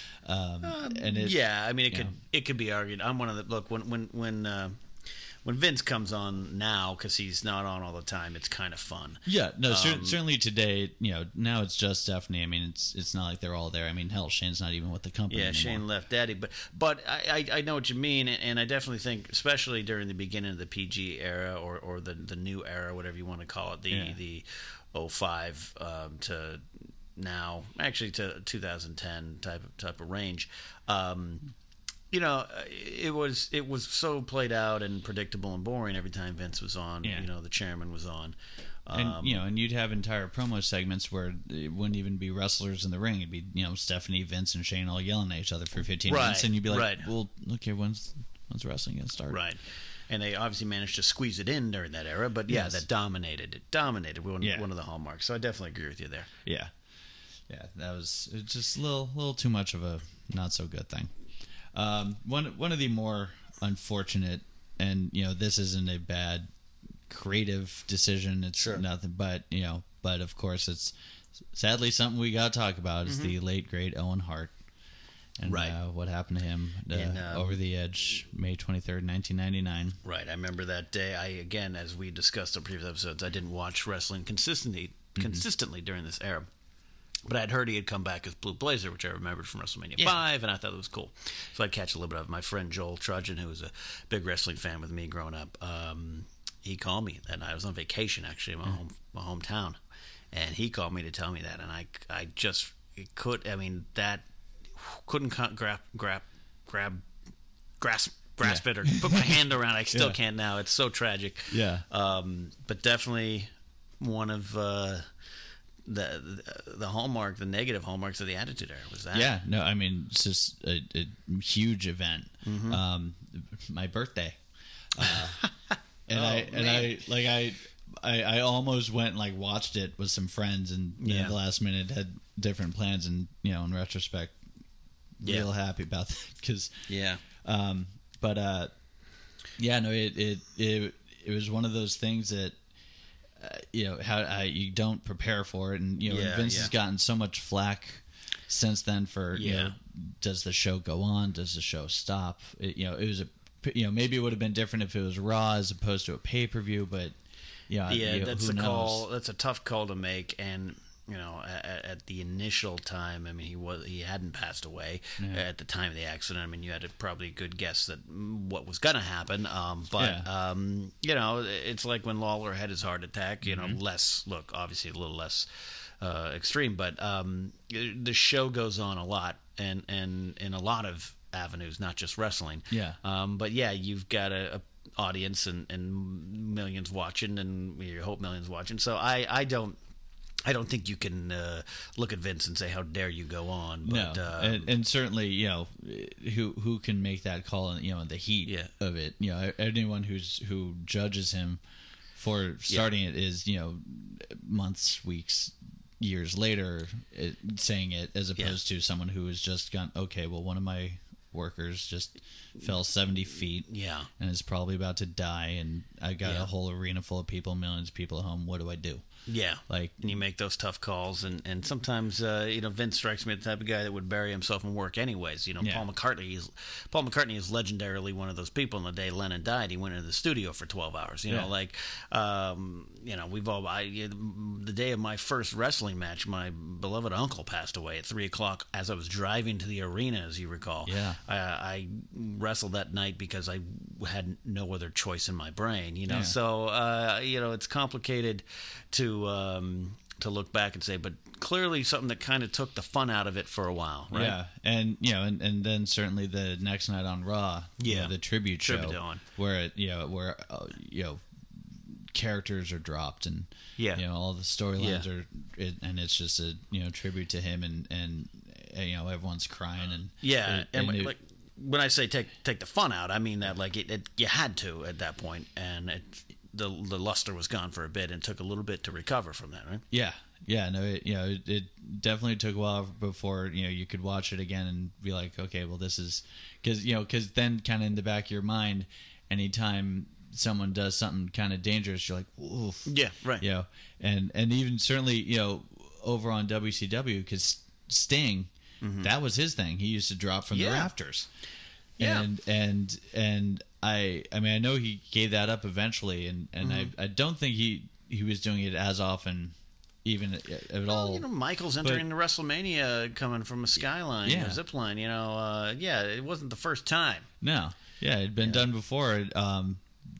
Speaker 2: Um,
Speaker 1: um,
Speaker 2: and it,
Speaker 1: yeah, I mean, it could
Speaker 2: know.
Speaker 1: it could be argued. I'm one of the look when when when. Uh, When Vince comes on now, because he's not on all the time, it's kind of fun.
Speaker 2: Yeah, no,
Speaker 1: um,
Speaker 2: cer- certainly today, you know, now it's just Stephanie. I mean, it's it's not like they're all there. I mean, hell, Shane's not even with the company
Speaker 1: Yeah,
Speaker 2: anymore.
Speaker 1: Shane left Daddy, but but I, I, I know what you mean, and I definitely think, especially during the beginning of the P G era or, or the the new era, whatever you want to call it, the
Speaker 2: yeah.
Speaker 1: the oh five um, to now, actually to two thousand ten type of, type of range. Um, You know, it was it was so played out and predictable and boring every time Vince was on.
Speaker 2: Yeah.
Speaker 1: You know, the chairman was on, um,
Speaker 2: and you know, and you'd have entire promo segments where it wouldn't even be wrestlers in the ring. It'd be you know Stephanie, Vince, and Shane all yelling at each other for fifteen
Speaker 1: right,
Speaker 2: minutes, and you'd be like,
Speaker 1: right.
Speaker 2: "Well, okay, when's when's wrestling gonna start?"
Speaker 1: Right. and they obviously managed to squeeze it in during that era. But yeah,
Speaker 2: Yes.
Speaker 1: that dominated. It dominated one,
Speaker 2: Yeah.
Speaker 1: one of the hallmarks. So I definitely agree with you there.
Speaker 2: Yeah, yeah, that was it was just a little, little too much of a not so good thing. Um, one, one of the more unfortunate, and you know, this isn't a bad creative decision. It's
Speaker 1: Sure.
Speaker 2: nothing, but you know, but of course, it's sadly something we got to talk about. Is the late great Owen Hart, and
Speaker 1: Right.
Speaker 2: uh, what happened to him uh,
Speaker 1: In, uh,
Speaker 2: over the edge, May twenty third, nineteen ninety nine.
Speaker 1: Right. I remember that day. I again, as we discussed in previous episodes, I didn't watch wrestling consistently consistently during this era. But I'd heard he had come back as Blue Blazer, which I remembered from WrestleMania
Speaker 2: Yeah.
Speaker 1: five, and I thought it was cool. So I'd catch a little bit of it. My friend Joel Trudgeon, who was a big wrestling fan with me growing up, um, he called me, and I was on vacation, actually, in my, home, my hometown. And he called me to tell me that, and I, I just it could, I mean, that couldn't co- grab, grab, grab, grasp, grasp
Speaker 2: Yeah.
Speaker 1: it or put my hand around. I still
Speaker 2: Yeah.
Speaker 1: can't now. It's so tragic.
Speaker 2: Yeah.
Speaker 1: Um, but definitely one of uh, the the hallmark, the negative hallmarks of the Attitude Era was that.
Speaker 2: Yeah, no, I mean it's just a, a huge event.
Speaker 1: Mm-hmm.
Speaker 2: Um, my birthday, uh, and
Speaker 1: Oh,
Speaker 2: I and
Speaker 1: man.
Speaker 2: I like I, I I almost went and like watched it with some friends, and you know,
Speaker 1: Yeah.
Speaker 2: the last minute had different plans, and you know, in retrospect,
Speaker 1: Yeah.
Speaker 2: real happy about that because,
Speaker 1: Yeah.
Speaker 2: um, but uh, yeah, no, it it it it was one of those things that. Uh, you know how uh, you don't prepare for it, and you know
Speaker 1: Yeah,
Speaker 2: Vince
Speaker 1: yeah.
Speaker 2: has gotten so much flack since then for you
Speaker 1: Yeah.
Speaker 2: know, does the show go on? Does the show stop? It, you know, it was a you know maybe it would have been different if it was Raw as opposed to a pay per view, but yeah,
Speaker 1: Yeah,
Speaker 2: you know,
Speaker 1: that's
Speaker 2: who
Speaker 1: a
Speaker 2: knows?
Speaker 1: call. That's a tough call to make, and you know, at, at the initial time, I mean, he was he hadn't passed away
Speaker 2: Yeah.
Speaker 1: at the time of the accident. I mean, you had a probably a good guess that mm, what was going to happen. Um, but
Speaker 2: Yeah.
Speaker 1: um, you know, it's like when Lawler had his heart attack. You know,
Speaker 2: Mm-hmm.
Speaker 1: less look, obviously a little less uh, extreme, but um, the show goes on a lot, and and in a lot of avenues, not just wrestling.
Speaker 2: Yeah.
Speaker 1: Um, but yeah, you've got a, a audience and, and millions watching, and you hope millions watching. So I, I don't. I don't think you can uh, look at Vince and say, "How dare you go on?" But,
Speaker 2: no,
Speaker 1: um,
Speaker 2: and, and certainly you know who who can make that call, you know, in the heat
Speaker 1: Yeah.
Speaker 2: of it. You know, anyone who's who judges him for starting it is you know months, weeks, years later it, saying it, as opposed to someone who has just gone, okay, well, one of my workers just fell seventy feet
Speaker 1: yeah,
Speaker 2: and is probably about to die, and I got
Speaker 1: Yeah.
Speaker 2: a whole arena full of people, millions of people at home. What do I do?
Speaker 1: yeah.
Speaker 2: Like,
Speaker 1: And you make those tough calls, and and sometimes uh, you know Vince strikes me as the type of guy that would bury himself in work anyways. You know,
Speaker 2: Yeah.
Speaker 1: Paul McCartney is Paul McCartney is legendarily one of those people. On the day Lennon died, he went into the studio for twelve hours. You
Speaker 2: Yeah.
Speaker 1: know, like um, you know, we've all I, the day of my first wrestling match, my beloved uncle passed away at three o'clock as I was driving to the arena, as you recall.
Speaker 2: Yeah.
Speaker 1: I, I wrestled that night because I had no other choice in my brain. You know,
Speaker 2: Yeah.
Speaker 1: so uh, you know, it's complicated to. Um, to look back and say, but clearly something that kind of took the fun out of it for a while, right?
Speaker 2: yeah, and you know, and, and then certainly the next night on Raw, you
Speaker 1: Yeah.
Speaker 2: know, the tribute show,
Speaker 1: Tribute on.
Speaker 2: where it, you know, where uh, you know, characters are dropped, and
Speaker 1: Yeah.
Speaker 2: you know, all the storylines
Speaker 1: Yeah.
Speaker 2: are, it, and it's just a you know tribute to him, and and uh, you know, everyone's crying, and
Speaker 1: Yeah,
Speaker 2: it-
Speaker 1: and
Speaker 2: and it-
Speaker 1: like when I say take take the fun out, I mean that like it, it you had to at that point, and it, the the luster was gone for a bit, and it took a little bit to recover from that, right?
Speaker 2: yeah, yeah, no, it, you know, it, it definitely took a while before you know you could watch it again and be like, okay, well, this is because you know because then kind of in the back of your mind, anytime someone does something kind of dangerous, you're like, oof,
Speaker 1: Yeah, right.
Speaker 2: you know, and and even certainly you know over on W C W, because Sting, that was his thing. He used to drop from the
Speaker 1: Mm-hmm. Yeah.
Speaker 2: rafters,
Speaker 1: Yeah.
Speaker 2: and and and I I mean I know he gave that up eventually, and and
Speaker 1: Mm-hmm.
Speaker 2: I I don't think he he was doing it as often, even at, at all.
Speaker 1: Well, you know, Michael's entering the WrestleMania coming from a skyline,
Speaker 2: Yeah.
Speaker 1: a zip line. You know, uh, yeah, it wasn't the first time.
Speaker 2: No, yeah, it had been done before. Um,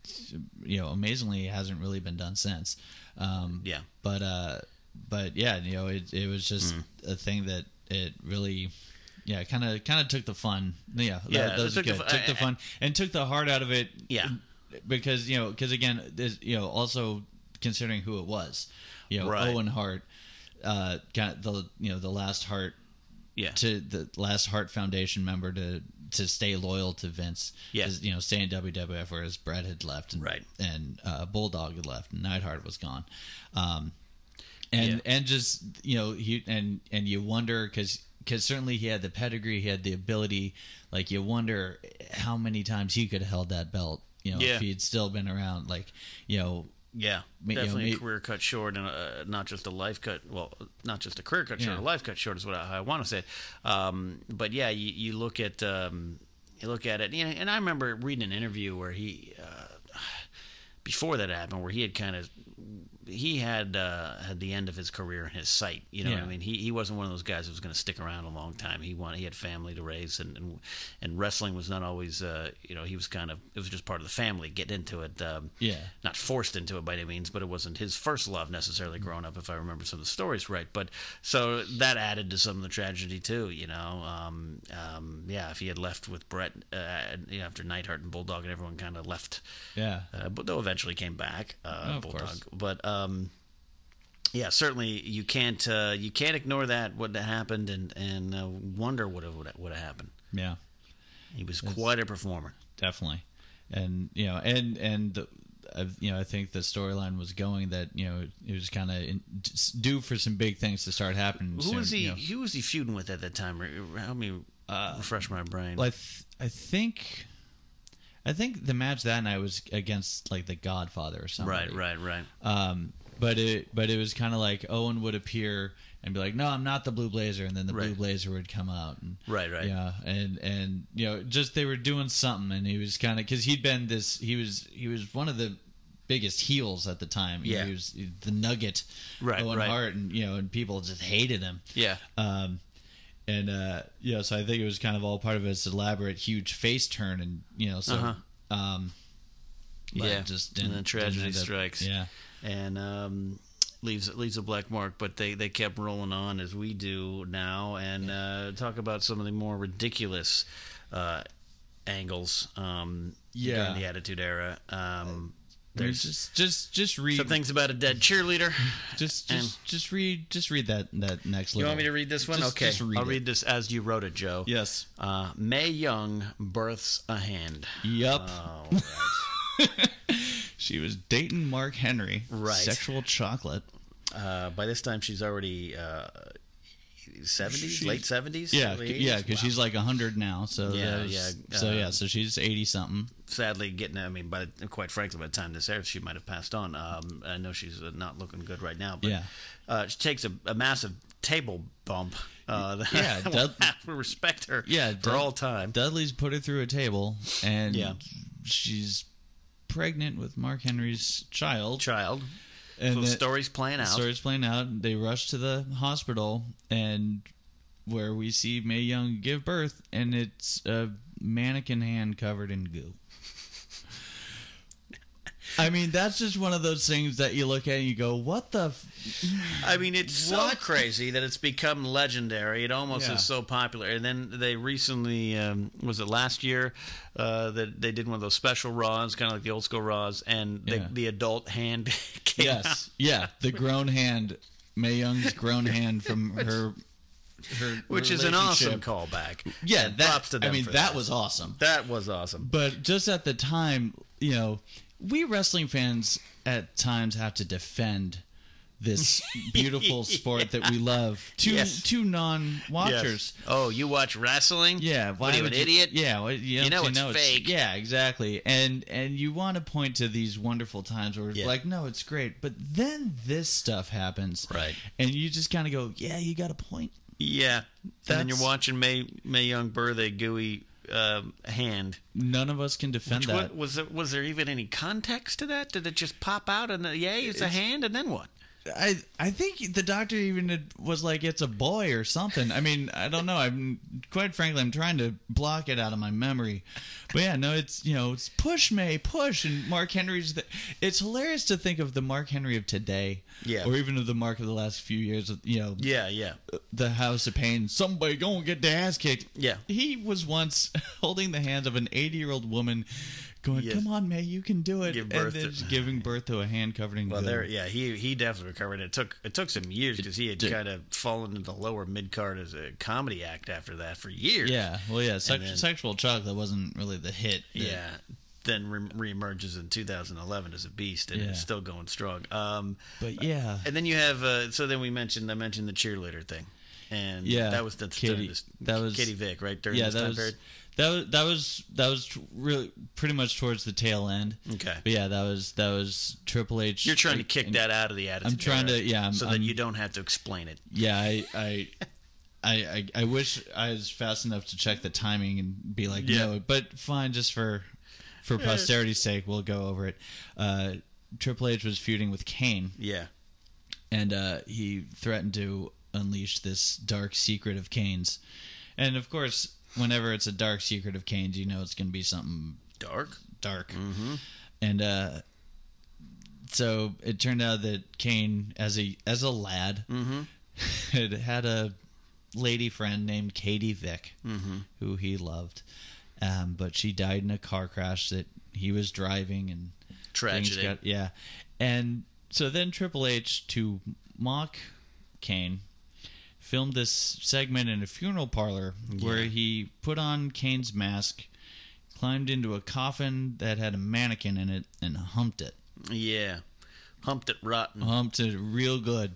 Speaker 2: you know, amazingly, it hasn't really been done since. Um,
Speaker 1: Yeah.
Speaker 2: but uh, but yeah, you know, it it was just
Speaker 1: Mm.
Speaker 2: a thing that it really. Yeah, kind of, kind of took the fun. Yeah, that,
Speaker 1: Yeah,
Speaker 2: that
Speaker 1: it
Speaker 2: was
Speaker 1: took the
Speaker 2: good.
Speaker 1: fu-
Speaker 2: took the
Speaker 1: I-
Speaker 2: fun and took the heart out of it.
Speaker 1: Yeah.
Speaker 2: because you know, because again, there's you know, also considering who it was, you know,
Speaker 1: Right.
Speaker 2: Owen Hart, uh, got the you know the last Hart
Speaker 1: Yeah.
Speaker 2: to the last Hart Foundation member to to stay loyal to Vince.
Speaker 1: Yeah.
Speaker 2: You know, stay in W W F, whereas Bret had left and
Speaker 1: Right.
Speaker 2: and uh, Bulldog had left and Neidhart was gone. Um, and
Speaker 1: Yeah.
Speaker 2: and just you know he and and you wonder because. Because certainly he had the pedigree, he had the ability. Like you wonder how many times he could have held that belt. You know,
Speaker 1: Yeah.
Speaker 2: if he'd still been around. Like you know,
Speaker 1: Yeah,
Speaker 2: you know,
Speaker 1: definitely
Speaker 2: may-
Speaker 1: a career cut short, and uh, not just a life cut. Well, not just a career cut short,
Speaker 2: Yeah.
Speaker 1: a life cut short is what I, I want to say. Um, but yeah, you, you look at um, you look at it, you know, and I remember reading an interview where he, uh, before that happened, where he had kind of. He had uh, had the end of his career in his sight. You know
Speaker 2: Yeah.
Speaker 1: what I mean? He he wasn't one of those guys who was going to stick around a long time. He wanted, he had family to raise, and, and and wrestling was not always. Uh, you know, he was kind of it was just part of the family. Get into it. Um,
Speaker 2: Yeah.
Speaker 1: Not forced into it by any means, but it wasn't his first love necessarily growing up, if I remember some of the stories right. But so that added to some of the tragedy too. You know, um, um, yeah. If he had left with Bret uh, you know, after Neidhart and Bulldog, and everyone kind of left.
Speaker 2: yeah.
Speaker 1: Uh, but though eventually came back, uh,
Speaker 2: Oh, of
Speaker 1: Bulldog.
Speaker 2: course.
Speaker 1: But um, yeah, certainly you can't uh, you can't ignore that what happened and and uh, wonder what would would have happened.
Speaker 2: Yeah.
Speaker 1: He was quite a performer.
Speaker 2: Definitely, and you know, and and the, uh, you know, I think the storyline was going that you know it was kind of due for some big things to start happening.
Speaker 1: Who
Speaker 2: soon,
Speaker 1: was he?
Speaker 2: you know.
Speaker 1: Who was he feuding with at that time? Re- Help me
Speaker 2: Uh,
Speaker 1: refresh my brain.
Speaker 2: Well, I, th- I think, I think the match that night was against like the Godfather or something.
Speaker 1: right, right, right.
Speaker 2: Um, but it but it was kind of like Owen would appear and be like, "No, I'm not the Blue Blazer," and then the Blue
Speaker 1: Right.
Speaker 2: Blazer would come out. And,
Speaker 1: Right, right.
Speaker 2: Yeah, and and you know, just they were doing something, and he was kind of because he'd been this. He was he was one of the biggest heels at the time. You know,
Speaker 1: Yeah.
Speaker 2: he was the Nugget,
Speaker 1: Right,
Speaker 2: Owen
Speaker 1: right.
Speaker 2: Hart, and you know, and people just hated him.
Speaker 1: Yeah.
Speaker 2: Um, and uh, yeah, so I think it was kind of all part of his elaborate, huge face turn, and you know, so
Speaker 1: Uh-huh.
Speaker 2: um, but
Speaker 1: Yeah.
Speaker 2: it just
Speaker 1: And
Speaker 2: didn't,
Speaker 1: then tragedy
Speaker 2: didn't end up-
Speaker 1: strikes.
Speaker 2: Yeah,
Speaker 1: and um, leaves leaves a black mark. But they, they kept rolling on as we do now, and uh, talk about some of the more ridiculous uh, angles um,
Speaker 2: Yeah.
Speaker 1: during the Attitude Era. Um,
Speaker 2: I mean,
Speaker 1: there's
Speaker 2: just just just read
Speaker 1: some things about a dead cheerleader.
Speaker 2: just
Speaker 1: and-
Speaker 2: just just read just read that that next.
Speaker 1: You
Speaker 2: little,
Speaker 1: want me to read this one?
Speaker 2: Just-
Speaker 1: okay,
Speaker 2: just read
Speaker 1: I'll
Speaker 2: it.
Speaker 1: read this as you wrote it, Joe.
Speaker 2: Yes.
Speaker 1: Uh, Mae Young births a hand.
Speaker 2: Yup.
Speaker 1: Oh, right.
Speaker 2: She was dating Mark Henry.
Speaker 1: Right.
Speaker 2: Sexual chocolate.
Speaker 1: Uh, by this time, she's already uh, seventies,
Speaker 2: She's-
Speaker 1: late seventies.
Speaker 2: Yeah, yeah, because she's like a hundred now. So
Speaker 1: Yeah,
Speaker 2: that was-
Speaker 1: yeah,
Speaker 2: So
Speaker 1: uh,
Speaker 2: yeah, so she's eighty something.
Speaker 1: Sadly getting. I mean, by quite frankly, by the time this airs, she might have passed on. Um, I know she's uh, not looking good right now. But
Speaker 2: Yeah.
Speaker 1: uh, she takes a, a massive table bump. Uh,
Speaker 2: Yeah,
Speaker 1: that
Speaker 2: Dud-
Speaker 1: will have to respect her.
Speaker 2: Yeah,
Speaker 1: for
Speaker 2: Dud-
Speaker 1: all time.
Speaker 2: Dudley's put her through a table, and
Speaker 1: Yeah.
Speaker 2: she's pregnant with Mark Henry's child.
Speaker 1: Child.
Speaker 2: And
Speaker 1: so the
Speaker 2: the-
Speaker 1: story's playing out.
Speaker 2: Story's playing out. They rush to the hospital, and where we see Mae Young give birth, and it's a mannequin hand covered in goo. I mean, that's just one of those things that you look at and you go, "What the?" F-?
Speaker 1: I mean, it's so
Speaker 2: What?
Speaker 1: crazy that it's become legendary. It almost
Speaker 2: Yeah.
Speaker 1: is so popular. And then they recently, um, was it last year, uh, that they did one of those special Raws, kind of like the old school Raws, and the,
Speaker 2: Yeah.
Speaker 1: the adult hand came out.
Speaker 2: Yes, yeah, the grown hand, Mae Young's grown hand from her, her,
Speaker 1: Which is an awesome
Speaker 2: relationship.
Speaker 1: callback.
Speaker 2: Yeah,
Speaker 1: And
Speaker 2: that,
Speaker 1: props to them
Speaker 2: I mean,
Speaker 1: for
Speaker 2: that was awesome.
Speaker 1: That was awesome.
Speaker 2: But just at the time, you know, we wrestling fans at times have to defend this beautiful sport that we love to
Speaker 1: Yes.
Speaker 2: to non-watchers.
Speaker 1: Yes. Oh, you watch wrestling?
Speaker 2: Yeah,
Speaker 1: What are you,
Speaker 2: would
Speaker 1: an idiot?
Speaker 2: Yeah, well, you,
Speaker 1: You know
Speaker 2: don't
Speaker 1: it's fake.
Speaker 2: Yeah, exactly. And and you want to point to these wonderful times where it's
Speaker 1: Yeah.
Speaker 2: like, no, it's great, but then this stuff happens,
Speaker 1: Right.
Speaker 2: And you just kind of go, yeah, you got a point.
Speaker 1: Yeah. And then you're
Speaker 2: That's-
Speaker 1: watching May May Young birth a gooey um, hand.
Speaker 2: None of us can defend
Speaker 1: Which,
Speaker 2: that.
Speaker 1: what, was there was there even any context to that? Did it just pop out and the, yay, it's, a
Speaker 2: It's-
Speaker 1: hand, and then what?
Speaker 2: I I think the doctor even had- was like, it's a boy or something. I mean, I don't know. I'm quite frankly, I'm trying to block it out of my memory. But yeah, no, it's you know, it's push May, push, and Mark Henry's. The, it's hilarious to think of the Mark Henry of today,
Speaker 1: Yeah.
Speaker 2: or even of the Mark of the last few years. You know,
Speaker 1: Yeah, yeah.
Speaker 2: the House of Pain. Somebody gonna get their ass kicked.
Speaker 1: Yeah.
Speaker 2: He was once holding the hands of an eighty-year-old woman, going,
Speaker 1: Yes.
Speaker 2: "Come on, May, you can do it,"
Speaker 1: Give birth
Speaker 2: and then
Speaker 1: to-
Speaker 2: giving birth to a hand covered in
Speaker 1: Well,
Speaker 2: goo.
Speaker 1: there, yeah, he he definitely recovered. It took it took some years because he had
Speaker 2: did.
Speaker 1: kind of fallen into the lower mid card as a comedy act after that for years.
Speaker 2: Yeah, well, yeah, sex,
Speaker 1: then-
Speaker 2: sexual chocolate wasn't really the hit. that-
Speaker 1: yeah. Then re- reemerges in two thousand eleven as a beast, and
Speaker 2: Yeah.
Speaker 1: it's still going strong. Um,
Speaker 2: but yeah,
Speaker 1: and then you have uh, so then we mentioned I mentioned the cheerleader thing, and
Speaker 2: Yeah,
Speaker 1: that was the
Speaker 2: Katie-
Speaker 1: during this,
Speaker 2: that was-
Speaker 1: Katie Vick, right? During
Speaker 2: yeah,
Speaker 1: this
Speaker 2: that
Speaker 1: time
Speaker 2: was
Speaker 1: period.
Speaker 2: that was that was that was tr- really pretty much towards the tail end.
Speaker 1: Okay.
Speaker 2: But yeah, that was that was Triple H.
Speaker 1: You're trying to kick
Speaker 2: and-
Speaker 1: that out of the attitude.
Speaker 2: I'm trying
Speaker 1: era,
Speaker 2: to- yeah, I'm-
Speaker 1: so that
Speaker 2: I'm-
Speaker 1: you don't have to explain it.
Speaker 2: Yeah, I, I, I, I, I wish I was fast enough to check the timing and be like,
Speaker 1: Yeah.
Speaker 2: no, but fine, just for for posterity's sake, we'll go over it. Uh, Triple H was feuding with Kane,
Speaker 1: Yeah.
Speaker 2: and uh, he threatened to unleash this dark secret of Kane's. And of course, whenever it's a dark secret of Kane's, you know it's going to be something
Speaker 1: Dark.
Speaker 2: dark.
Speaker 1: Mm-hmm.
Speaker 2: And uh, so it turned out that Kane, as a as a lad,
Speaker 1: Mm-hmm.
Speaker 2: had had a lady friend named Katie Vick,
Speaker 1: Mm-hmm.
Speaker 2: who he loved, um, but she died in a car crash that he was driving, and things
Speaker 1: Tragedy.
Speaker 2: got- yeah, and so then Triple H, to mock Kane, filmed this segment in a funeral parlor where
Speaker 1: Yeah.
Speaker 2: he put on Kane's mask, climbed into a coffin that had a mannequin in it, and humped it.
Speaker 1: Yeah. Humped it rotten.
Speaker 2: Humped it real good.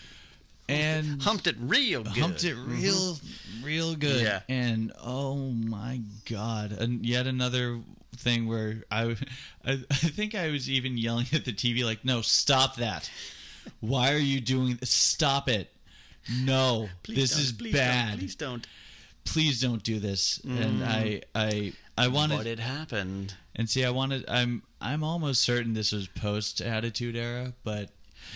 Speaker 2: And
Speaker 1: Humped it real good.
Speaker 2: humped it real, real good.
Speaker 1: Yeah.
Speaker 2: And oh my god, and yet another thing where I, I, I think I was even yelling at the T V like, "No, stop that! Why are you doing this? Stop it! No,
Speaker 1: Please
Speaker 2: this
Speaker 1: don't,
Speaker 2: is
Speaker 1: please
Speaker 2: bad.
Speaker 1: Don't, please don't.
Speaker 2: Please don't do this." And I, I, I wanted,
Speaker 1: But it happened.
Speaker 2: and see, I wanted. I'm, I'm almost certain this was post Attitude Era, but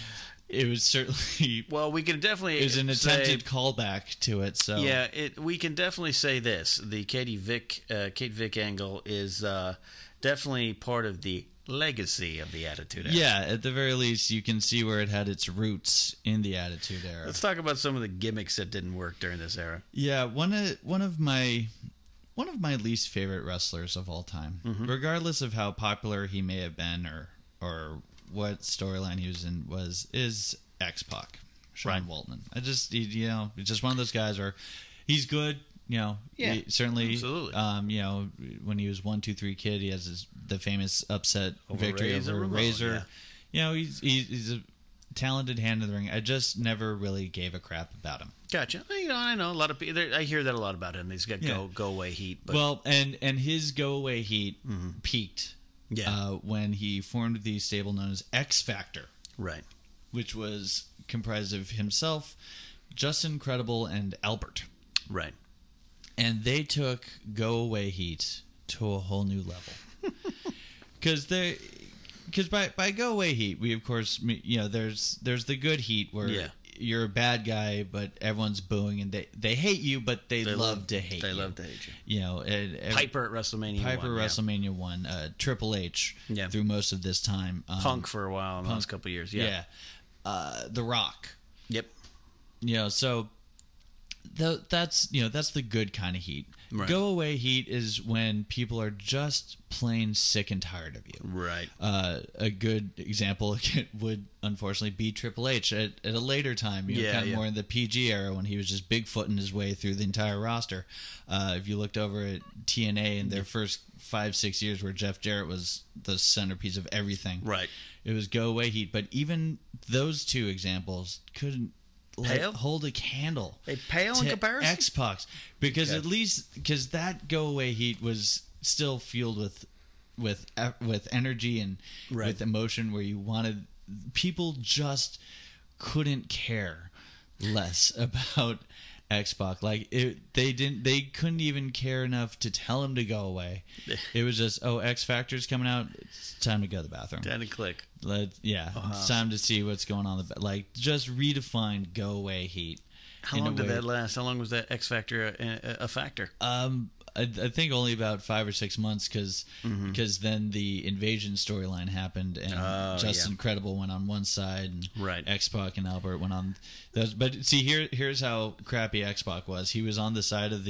Speaker 2: it was certainly.
Speaker 1: Well, we can definitely
Speaker 2: It was an
Speaker 1: say-
Speaker 2: attempted callback to it. So
Speaker 1: Yeah, it, we can definitely say this: the Katie Vick, uh, Kate Vick angle is uh, definitely part of the legacy of the Attitude Era.
Speaker 2: Yeah, at the very least, you can see where it had its roots in the Attitude Era.
Speaker 1: Let's talk about some of the gimmicks that didn't work during this era.
Speaker 2: Yeah, one of one of my one of my least favorite wrestlers of all time,
Speaker 1: Mm-hmm.
Speaker 2: regardless of how popular he may have been or or what storyline he was in, was is X-Pac, Sean
Speaker 1: Right.
Speaker 2: Waltman. I just he, you know, he's just one of those guys where he's good. You know,
Speaker 1: Yeah,
Speaker 2: he- certainly.
Speaker 1: absolutely.
Speaker 2: Um, you know, when he was one, two, three kid, he has his, the famous upset
Speaker 1: Over
Speaker 2: victory
Speaker 1: Razor
Speaker 2: over
Speaker 1: Ramon,
Speaker 2: Razor. You know, he's, he's he's a talented hand in the ring. I just never really gave a crap about him.
Speaker 1: Gotcha. You know, I know a lot of people. I hear that a lot about him. He's got
Speaker 2: Yeah.
Speaker 1: go go away heat. But
Speaker 2: Well, and and his go away heat peaked
Speaker 1: yeah,
Speaker 2: uh, when he formed the stable known as X Factor,
Speaker 1: right.
Speaker 2: which was comprised of himself, Justin Credible, and Albert.
Speaker 1: Right.
Speaker 2: And they took go away heat to a whole new level. Because they, because by by go away heat, we of course me- you know there's there's the good heat where
Speaker 1: Yeah.
Speaker 2: you're a bad guy, but everyone's booing and they they hate you, but they,
Speaker 1: They
Speaker 2: love, to hate
Speaker 1: They
Speaker 2: you.
Speaker 1: love to hate you.
Speaker 2: You know, and, and
Speaker 1: Piper at WrestleMania.
Speaker 2: Piper
Speaker 1: one, yeah.
Speaker 2: WrestleMania one, uh, Triple H
Speaker 1: Yeah.
Speaker 2: through most of this time, um,
Speaker 1: Punk for a while in the last couple of years.
Speaker 2: yeah,
Speaker 1: Yeah.
Speaker 2: Uh, The Rock.
Speaker 1: Yep.
Speaker 2: You know, so th- that's you know that's the good kind of heat.
Speaker 1: Right.
Speaker 2: Go away heat is when people are just plain sick and tired of you.
Speaker 1: Right.
Speaker 2: Uh, a good example would unfortunately be Triple H at, at a later time, you know,
Speaker 1: Yeah,
Speaker 2: kind of
Speaker 1: yeah.
Speaker 2: more in the P G era when he was just Bigfooting his way through the entire roster. Uh, if you looked over at T N A in their first five six years, where Jeff Jarrett was the centerpiece of everything,
Speaker 1: Right.
Speaker 2: it was go away heat. But even those two examples couldn't like,
Speaker 1: Pale?
Speaker 2: hold a candle.
Speaker 1: They pale in
Speaker 2: to
Speaker 1: comparison?
Speaker 2: X-Pac, because
Speaker 1: Okay.
Speaker 2: at least because that go away heat was still fueled with with e- with energy and
Speaker 1: Right.
Speaker 2: with emotion, where you wanted people just couldn't care less about X-Pac. Like it, they didn't, they couldn't even care enough to tell him to go away. It was just, oh, X Factor's coming out. It's time to go to the bathroom.
Speaker 1: Time to click.
Speaker 2: Let yeah,
Speaker 1: Uh-huh.
Speaker 2: it's time to see what's going on. The ba- like just redefine go away heat.
Speaker 1: How
Speaker 2: in a
Speaker 1: long did
Speaker 2: way-
Speaker 1: that last? How long was that X Factor a, a, a factor?
Speaker 2: Um, I, I think only about five or six months, because
Speaker 1: Mm-hmm.
Speaker 2: then the invasion storyline happened, and
Speaker 1: Oh,
Speaker 2: Justin
Speaker 1: yeah.
Speaker 2: Credible went on one side, and
Speaker 1: Right.
Speaker 2: X-Pac and Albert went on those. But see, here here's how crappy X-Pac was. He was on the side of the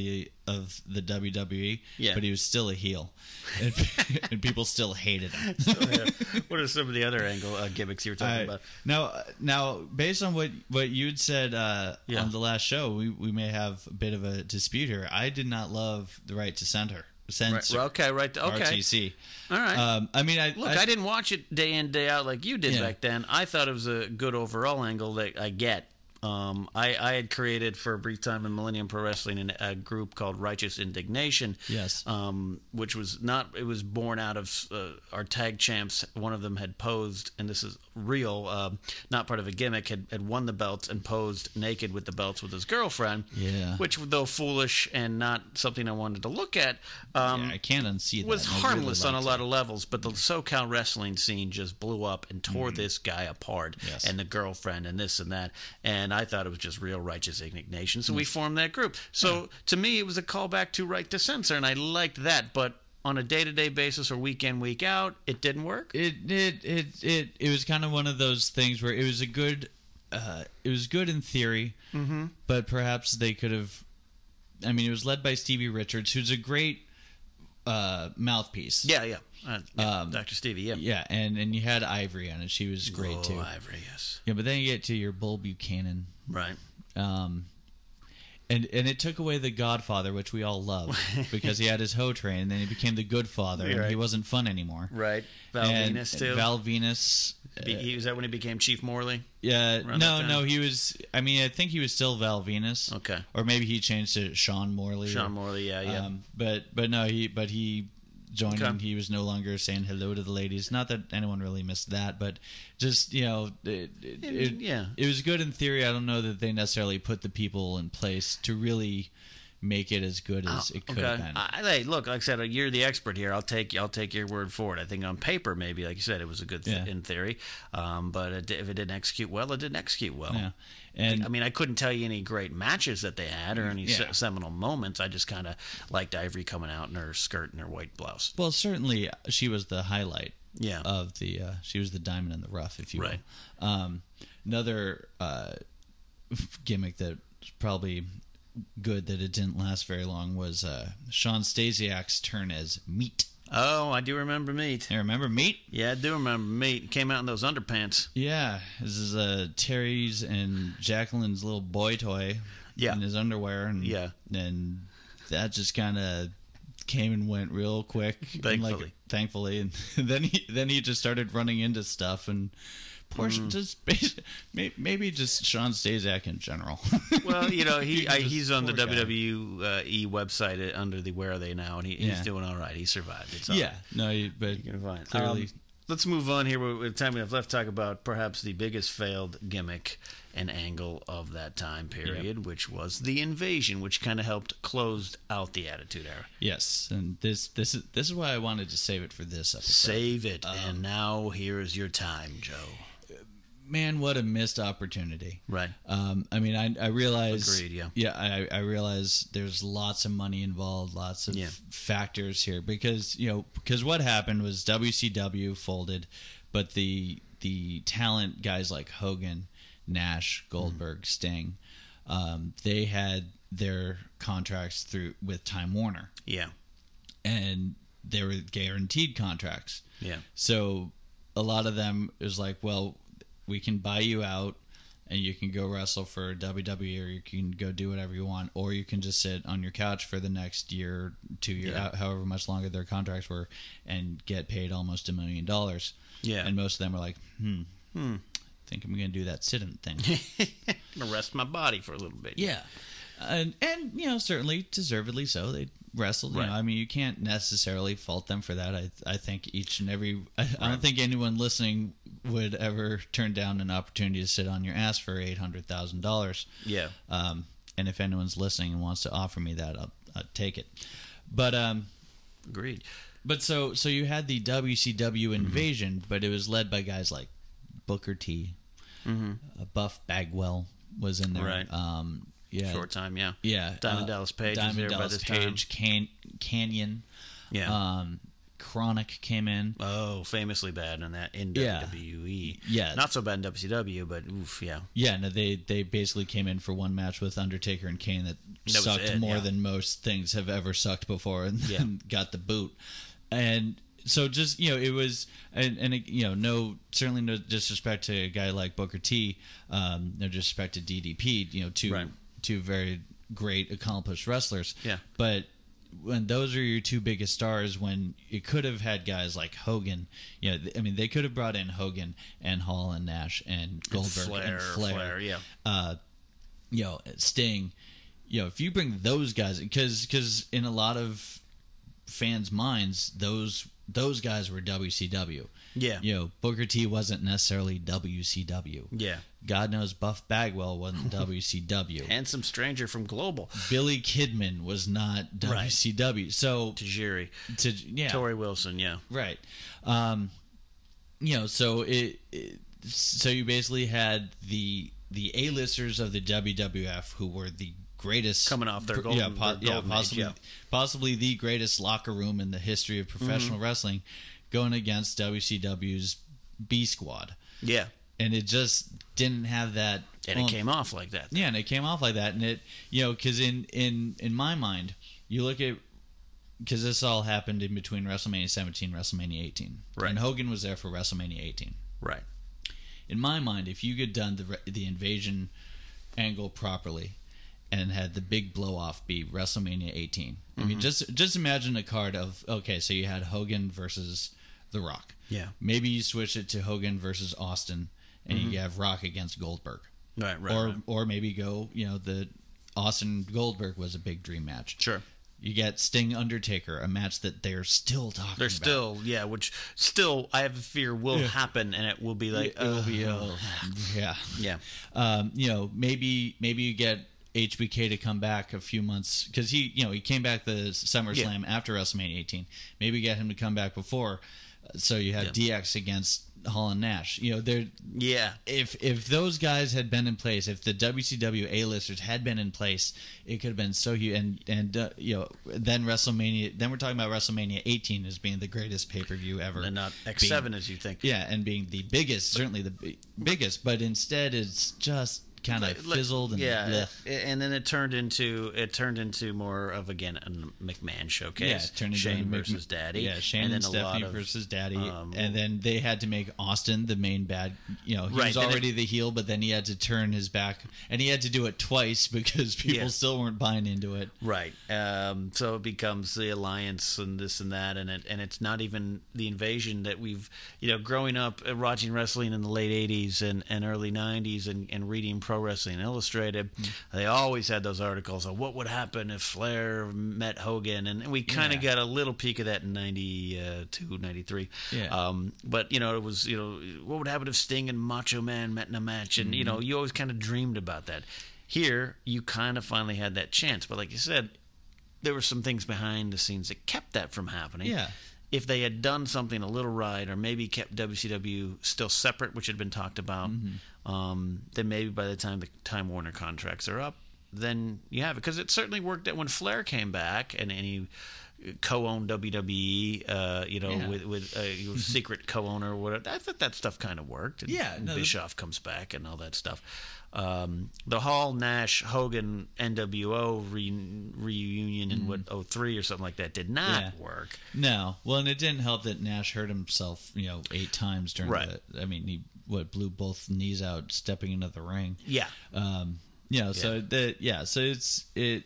Speaker 2: of the W W E,
Speaker 1: yeah.
Speaker 2: but he was still a heel, and, and people still hated him.
Speaker 1: So, yeah. What are some of the other angle uh, gimmicks you were talking
Speaker 2: uh,
Speaker 1: about?
Speaker 2: Now, now, based on what, what you'd said uh,
Speaker 1: yeah.
Speaker 2: on the last show, we, we may have a bit of a dispute here. I did not love the right to center. Censor.
Speaker 1: Right, okay, right. Okay.
Speaker 2: R T C.
Speaker 1: All right.
Speaker 2: Um, I mean, I
Speaker 1: look.
Speaker 2: I,
Speaker 1: I didn't watch it day in day out like you did
Speaker 2: yeah.
Speaker 1: back then. I thought it was a good overall angle that I get. Um, I, I had created for a brief time in Millennium Pro Wrestling an, a group called Righteous Indignation.
Speaker 2: Yes.
Speaker 1: Um, which was not. It was born out of uh, our tag champs. One of them had posed, and this is real, uh, not part of a gimmick. Had, had won the belts and posed naked with the belts with his girlfriend.
Speaker 2: Yeah.
Speaker 1: Which, though foolish and not something I wanted to look at, um,
Speaker 2: yeah, I can't unsee that.
Speaker 1: was harmless
Speaker 2: really
Speaker 1: on a lot
Speaker 2: it.
Speaker 1: of levels. But the SoCal wrestling scene just blew up and tore mm. this guy apart,
Speaker 2: yes.
Speaker 1: and the girlfriend and this and that. And I thought it was just real Righteous Indignation, so mm. we formed that group. So yeah. to me, it was a callback to Right to Censor, and I liked that. But on a day-to-day basis or week in, week out, it didn't work.
Speaker 2: It it it it it was kind of one of those things where it was a good, uh, it was good in theory,
Speaker 1: mm-hmm.
Speaker 2: but perhaps they could have. I mean, it was led by Stevie Richards, who's a great uh, mouthpiece.
Speaker 1: Yeah, yeah. Uh, yeah
Speaker 2: um,
Speaker 1: Doctor Stevie, yeah.
Speaker 2: Yeah, and, and you had Ivory on it. She was great,
Speaker 1: oh,
Speaker 2: too.
Speaker 1: Ivory, yes.
Speaker 2: Yeah, but then you get to your Bull Buchanan.
Speaker 1: Right.
Speaker 2: Um, and and it took away the Godfather, which we all love, because he had his hoe train, and then he became the Good Father,
Speaker 1: right.
Speaker 2: and he wasn't fun anymore.
Speaker 1: Right. Val
Speaker 2: and,
Speaker 1: Venus, too.
Speaker 2: Val Venus.
Speaker 1: Be, he, was that when he became Chief Morley?
Speaker 2: Yeah. No, no, he was, I mean, I think he was still Val Venus.
Speaker 1: Okay.
Speaker 2: Or maybe he changed to Sean Morley.
Speaker 1: Sean
Speaker 2: or,
Speaker 1: Morley, yeah, yeah.
Speaker 2: Um, but, but no, he, but he joined
Speaker 1: okay.
Speaker 2: and he was no longer saying hello to the ladies. Not that anyone really missed that, but just, you know, it, it, it,
Speaker 1: yeah.
Speaker 2: it was good in theory. I don't know that they necessarily put the people in place to really make it as good as
Speaker 1: oh,
Speaker 2: it could
Speaker 1: okay.
Speaker 2: have been.
Speaker 1: I, hey, look, like I said, you're the expert here. I'll take I'll take your word for it. I think on paper, maybe, like you said, it was a good th-
Speaker 2: yeah.
Speaker 1: in theory. Um, but it, if it didn't execute well, it didn't execute well.
Speaker 2: Yeah. And
Speaker 1: I mean, I couldn't tell you any great matches that they had or any
Speaker 2: yeah.
Speaker 1: se- seminal moments. I just kind of liked Ivory coming out in her skirt and her white blouse.
Speaker 2: Well, certainly she was the highlight.
Speaker 1: Yeah.
Speaker 2: Of the uh, she was the diamond in the rough, if you
Speaker 1: right.
Speaker 2: will. Um, another uh, gimmick that was probably good that it didn't last very long was uh, Sean Stasiak's turn as Meat.
Speaker 1: Oh, I do remember Meat.
Speaker 2: You remember Meat?
Speaker 1: Yeah, I do remember Meat. He came out in those underpants.
Speaker 2: Yeah, this is uh, Terry's and Jacqueline's little boy toy.
Speaker 1: Yeah.
Speaker 2: In his underwear, and
Speaker 1: yeah,
Speaker 2: and that just kind of came and went real quick.
Speaker 1: Thankfully,
Speaker 2: and like, thankfully, and then he then he just started running into stuff and. Portion, mm. just maybe just Sean Stasiak in general.
Speaker 1: Well, you know, he I, he's on the guy. W W E website under the Where Are They Now, and he,
Speaker 2: yeah.
Speaker 1: he's doing all right. He survived. It's all
Speaker 2: yeah,
Speaker 1: right.
Speaker 2: no, you, but
Speaker 1: you can find
Speaker 2: clearly.
Speaker 1: Um, let's move on here. With time we have left, talk about perhaps the biggest failed gimmick and angle of that time period, yep. which was the Invasion, which kind of helped close out the Attitude Era.
Speaker 2: Yes, and this this is this is why I wanted to save it for this episode.
Speaker 1: Save it,
Speaker 2: um,
Speaker 1: and now here is your time, Joe.
Speaker 2: Man, what a missed opportunity!
Speaker 1: Right.
Speaker 2: Um, I mean, I, I realize.
Speaker 1: Agreed. Yeah.
Speaker 2: Yeah, I, I realize there's lots of money involved, lots of
Speaker 1: yeah.
Speaker 2: factors here because you know because what happened was W C W folded, but the the talent guys like Hogan, Nash, Goldberg, mm. Sting, um, they had their contracts through with Time Warner.
Speaker 1: Yeah.
Speaker 2: And they were guaranteed contracts.
Speaker 1: Yeah.
Speaker 2: So a lot of them is like, well, we can buy you out and you can go wrestle for W W E or you can go do whatever you want, or you can just sit on your couch for the next year, two years,
Speaker 1: yeah.
Speaker 2: however much longer their contracts were, and get paid almost a million dollars.
Speaker 1: Yeah.
Speaker 2: And most of them are like, hmm,
Speaker 1: hmm.
Speaker 2: I think I'm going to do that sit-in thing.
Speaker 1: I'm going to rest my body for a little bit.
Speaker 2: Yeah. And, and, you know, certainly deservedly so. They wrestled. You
Speaker 1: right.
Speaker 2: know, I mean, you can't necessarily fault them for that. I I think each and every... I, right. I don't think anyone listening would ever turn down an opportunity to sit on your ass for eight hundred thousand dollars.
Speaker 1: Yeah.
Speaker 2: Um, and if anyone's listening and wants to offer me that, I'll, I'll take it. But... um,
Speaker 1: Agreed.
Speaker 2: But so so you had the W C W Invasion, mm-hmm. but it was led by guys like Booker T.
Speaker 1: Mm-hmm.
Speaker 2: Uh, Buff Bagwell was in there.
Speaker 1: Right.
Speaker 2: Um, yeah.
Speaker 1: Short time, yeah.
Speaker 2: Yeah.
Speaker 1: Diamond
Speaker 2: uh,
Speaker 1: Dallas Page
Speaker 2: Diamond
Speaker 1: was there
Speaker 2: Dallas
Speaker 1: by this
Speaker 2: Page,
Speaker 1: time.
Speaker 2: Can- Canyon.
Speaker 1: Yeah.
Speaker 2: Um, Chronic came in.
Speaker 1: Oh, famously bad in that in
Speaker 2: Yeah.
Speaker 1: W W E.
Speaker 2: Yeah.
Speaker 1: Not so bad in W C W, but oof, yeah.
Speaker 2: Yeah, no, they they basically came in for one match with Undertaker and Kane that,
Speaker 1: That was
Speaker 2: sucked
Speaker 1: it,
Speaker 2: more
Speaker 1: yeah.
Speaker 2: than most things have ever sucked before, and then
Speaker 1: Yeah.
Speaker 2: got the boot. And so just, you know, it was, and, and you know, no, certainly no disrespect to a guy like Booker T, um, no disrespect to D D P, you know, two
Speaker 1: Right.
Speaker 2: two very great accomplished wrestlers.
Speaker 1: Yeah.
Speaker 2: But when those are your two biggest stars, when you could have had guys like Hogan, you know, I mean, they could have brought in Hogan and Hall and Nash and Goldberg
Speaker 1: Flair,
Speaker 2: and Flair,
Speaker 1: Flair, yeah.
Speaker 2: uh, you know, Sting. You know, if you bring those guys, because because in a lot of fans' minds, those those guys were W C W.
Speaker 1: Yeah.
Speaker 2: You know, Booker T wasn't necessarily W C W.
Speaker 1: Yeah.
Speaker 2: God knows Buff Bagwell wasn't W C W.
Speaker 1: Handsome stranger from Global.
Speaker 2: Billy Kidman was not W C W. So
Speaker 1: Tajiri.
Speaker 2: to yeah,
Speaker 1: Tori Wilson, yeah.
Speaker 2: right. Um, you know, so it, it so you basically had the the A-listers of the W W F who were the greatest
Speaker 1: Coming off their
Speaker 2: yeah,
Speaker 1: golden-
Speaker 2: po-
Speaker 1: their
Speaker 2: yeah,
Speaker 1: golden age,
Speaker 2: possibly
Speaker 1: yeah.
Speaker 2: possibly the greatest locker room in the history of professional
Speaker 1: Mm-hmm.
Speaker 2: wrestling, going against W C W's B Squad,
Speaker 1: Yeah.
Speaker 2: and it just didn't have that.
Speaker 1: And
Speaker 2: oomph.
Speaker 1: it came off like that.
Speaker 2: Yeah, and it came off like that, and it, you know, because in in in my mind, you look at, because this all happened in between WrestleMania seventeen and WrestleMania eighteen,
Speaker 1: Right.
Speaker 2: and Hogan was there for WrestleMania eighteen.
Speaker 1: Right.
Speaker 2: In my mind, if you had done the re- the invasion angle properly, and had the big blow off be WrestleMania eighteen, I
Speaker 1: Mm-hmm.
Speaker 2: mean, just just imagine a card of, okay, so you had Hogan versus The Rock.
Speaker 1: Yeah.
Speaker 2: Maybe you switch it to Hogan versus Austin, and you have Rock against Goldberg.
Speaker 1: Right, right.
Speaker 2: or
Speaker 1: right.
Speaker 2: or maybe go, you know, the Austin Goldberg was a big dream match.
Speaker 1: Sure.
Speaker 2: You get Sting Undertaker, a match that they're still talking
Speaker 1: They're
Speaker 2: about.
Speaker 1: still, yeah, which still I have a fear will
Speaker 2: Yeah.
Speaker 1: happen, and it will be like,
Speaker 2: it will be,
Speaker 1: uh,
Speaker 2: oh, yeah.
Speaker 1: yeah,
Speaker 2: Um, you know, maybe maybe you get H B K to come back a few months, because he, you know, he came back the SummerSlam after WrestleMania eighteen. Maybe get him to come back before, so you have
Speaker 1: Yeah.
Speaker 2: D X against Hall and Nash. You know, they're
Speaker 1: yeah,
Speaker 2: if if those guys had been in place, if the W C W A-listers had been in place, it could have been so huge. And and uh, you know, then WrestleMania. Then we're talking about WrestleMania eighteen as being the greatest pay-per-view ever,
Speaker 1: and not X seven as you think.
Speaker 2: yeah, and being the biggest, certainly the bi- biggest. But instead, it's just kind of
Speaker 1: Like-
Speaker 2: fizzled and
Speaker 1: yeah,
Speaker 2: bleh.
Speaker 1: and then it turned into it turned into more of again a McMahon showcase.
Speaker 2: Yeah, it turned into
Speaker 1: Shane
Speaker 2: a Mc-
Speaker 1: versus Daddy.
Speaker 2: Yeah, Shane
Speaker 1: and
Speaker 2: and,
Speaker 1: then a lot
Speaker 2: Stephanie
Speaker 1: of,
Speaker 2: versus Daddy,
Speaker 1: um,
Speaker 2: and then they had to make Austin the main bad. You know, he
Speaker 1: Right,
Speaker 2: was
Speaker 1: then
Speaker 2: already
Speaker 1: it-
Speaker 2: the heel, but then he had to turn his back, and he had to do it twice because people
Speaker 1: Yeah.
Speaker 2: still weren't buying into it.
Speaker 1: Right. Um, so it becomes the alliance and this and that, and it and it's not even the invasion that we've, you know, growing up uh, watching wrestling in the late eighties and, and early nineties and, and reading Pro Wrestling Illustrated.
Speaker 2: Mm.
Speaker 1: They always had those articles of what would happen if Flair met Hogan, and we kind of
Speaker 2: Yeah.
Speaker 1: got a little peek of that in ninety-two, ninety-three.
Speaker 2: Yeah.
Speaker 1: Um, but, you know, it was, you know, what would happen if Sting and Macho Man met in a match? And, you know, you always kind of dreamed about that. Here, you kind of finally had that chance. But like you said, there were some things behind the scenes that kept that from happening.
Speaker 2: Yeah.
Speaker 1: If they had done something a little right, or maybe kept W C W still separate, which had been talked about,
Speaker 2: Mm-hmm.
Speaker 1: um, then maybe by the time the Time Warner contracts are up, then you have it. Because it certainly worked out when Flair came back and, and he co-owned W W E, uh, you know,
Speaker 2: Yeah.
Speaker 1: with, with a he was secret co-owner or whatever. I thought that stuff kind of worked. And,
Speaker 2: Yeah,
Speaker 1: and
Speaker 2: no, the-
Speaker 1: Bischoff comes back and all that stuff. Um, the Hall, Nash, Hogan, N W O re- reunion in what oh three or something like that did not
Speaker 2: Mm-hmm. Yeah.
Speaker 1: work.
Speaker 2: No, well, and it didn't help that Nash hurt himself, you know, eight times during
Speaker 1: Right.
Speaker 2: the. I mean, he what blew both knees out stepping into the ring.
Speaker 1: Yeah,
Speaker 2: Um, you know, so
Speaker 1: Yeah.
Speaker 2: the yeah, so it's it.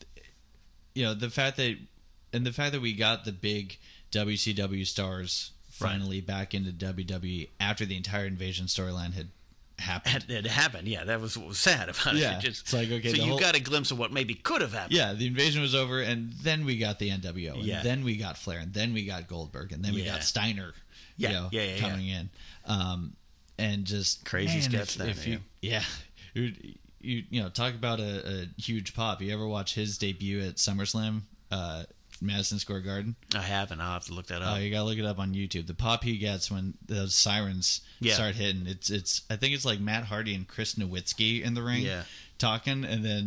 Speaker 2: You know, the fact that and the fact that we got the big W C W stars
Speaker 1: Right.
Speaker 2: finally back into W W E after the entire invasion storyline had happened.
Speaker 1: it, it happened. Yeah, that was what was sad about
Speaker 2: Yeah.
Speaker 1: it. It just,
Speaker 2: It's like, okay,
Speaker 1: so
Speaker 2: the
Speaker 1: you
Speaker 2: whole-
Speaker 1: got a glimpse of what maybe could have happened.
Speaker 2: Yeah, the invasion was over, and then we got the N W O, and
Speaker 1: Yeah.
Speaker 2: then we got Flair, and then we got Goldberg, and then we
Speaker 1: Yeah.
Speaker 2: got Steiner,
Speaker 1: Yeah,
Speaker 2: you know,
Speaker 1: yeah, yeah,
Speaker 2: coming in, um, and just
Speaker 1: Crazy
Speaker 2: man,
Speaker 1: sketch
Speaker 2: if,
Speaker 1: that,
Speaker 2: if you, yeah, you, you you know, talk about a, a huge pop. You ever watch his debut at SummerSlam, uh, Madison Square Garden?
Speaker 1: I haven't. I'll have to look that
Speaker 2: Oh,
Speaker 1: up.
Speaker 2: you gotta look it up on YouTube. The pop he gets when those sirens
Speaker 1: Yeah.
Speaker 2: start hitting, it's it's. I think it's like Matt Hardy and Chris Nowitzki in the ring,
Speaker 1: Yeah.
Speaker 2: talking, and then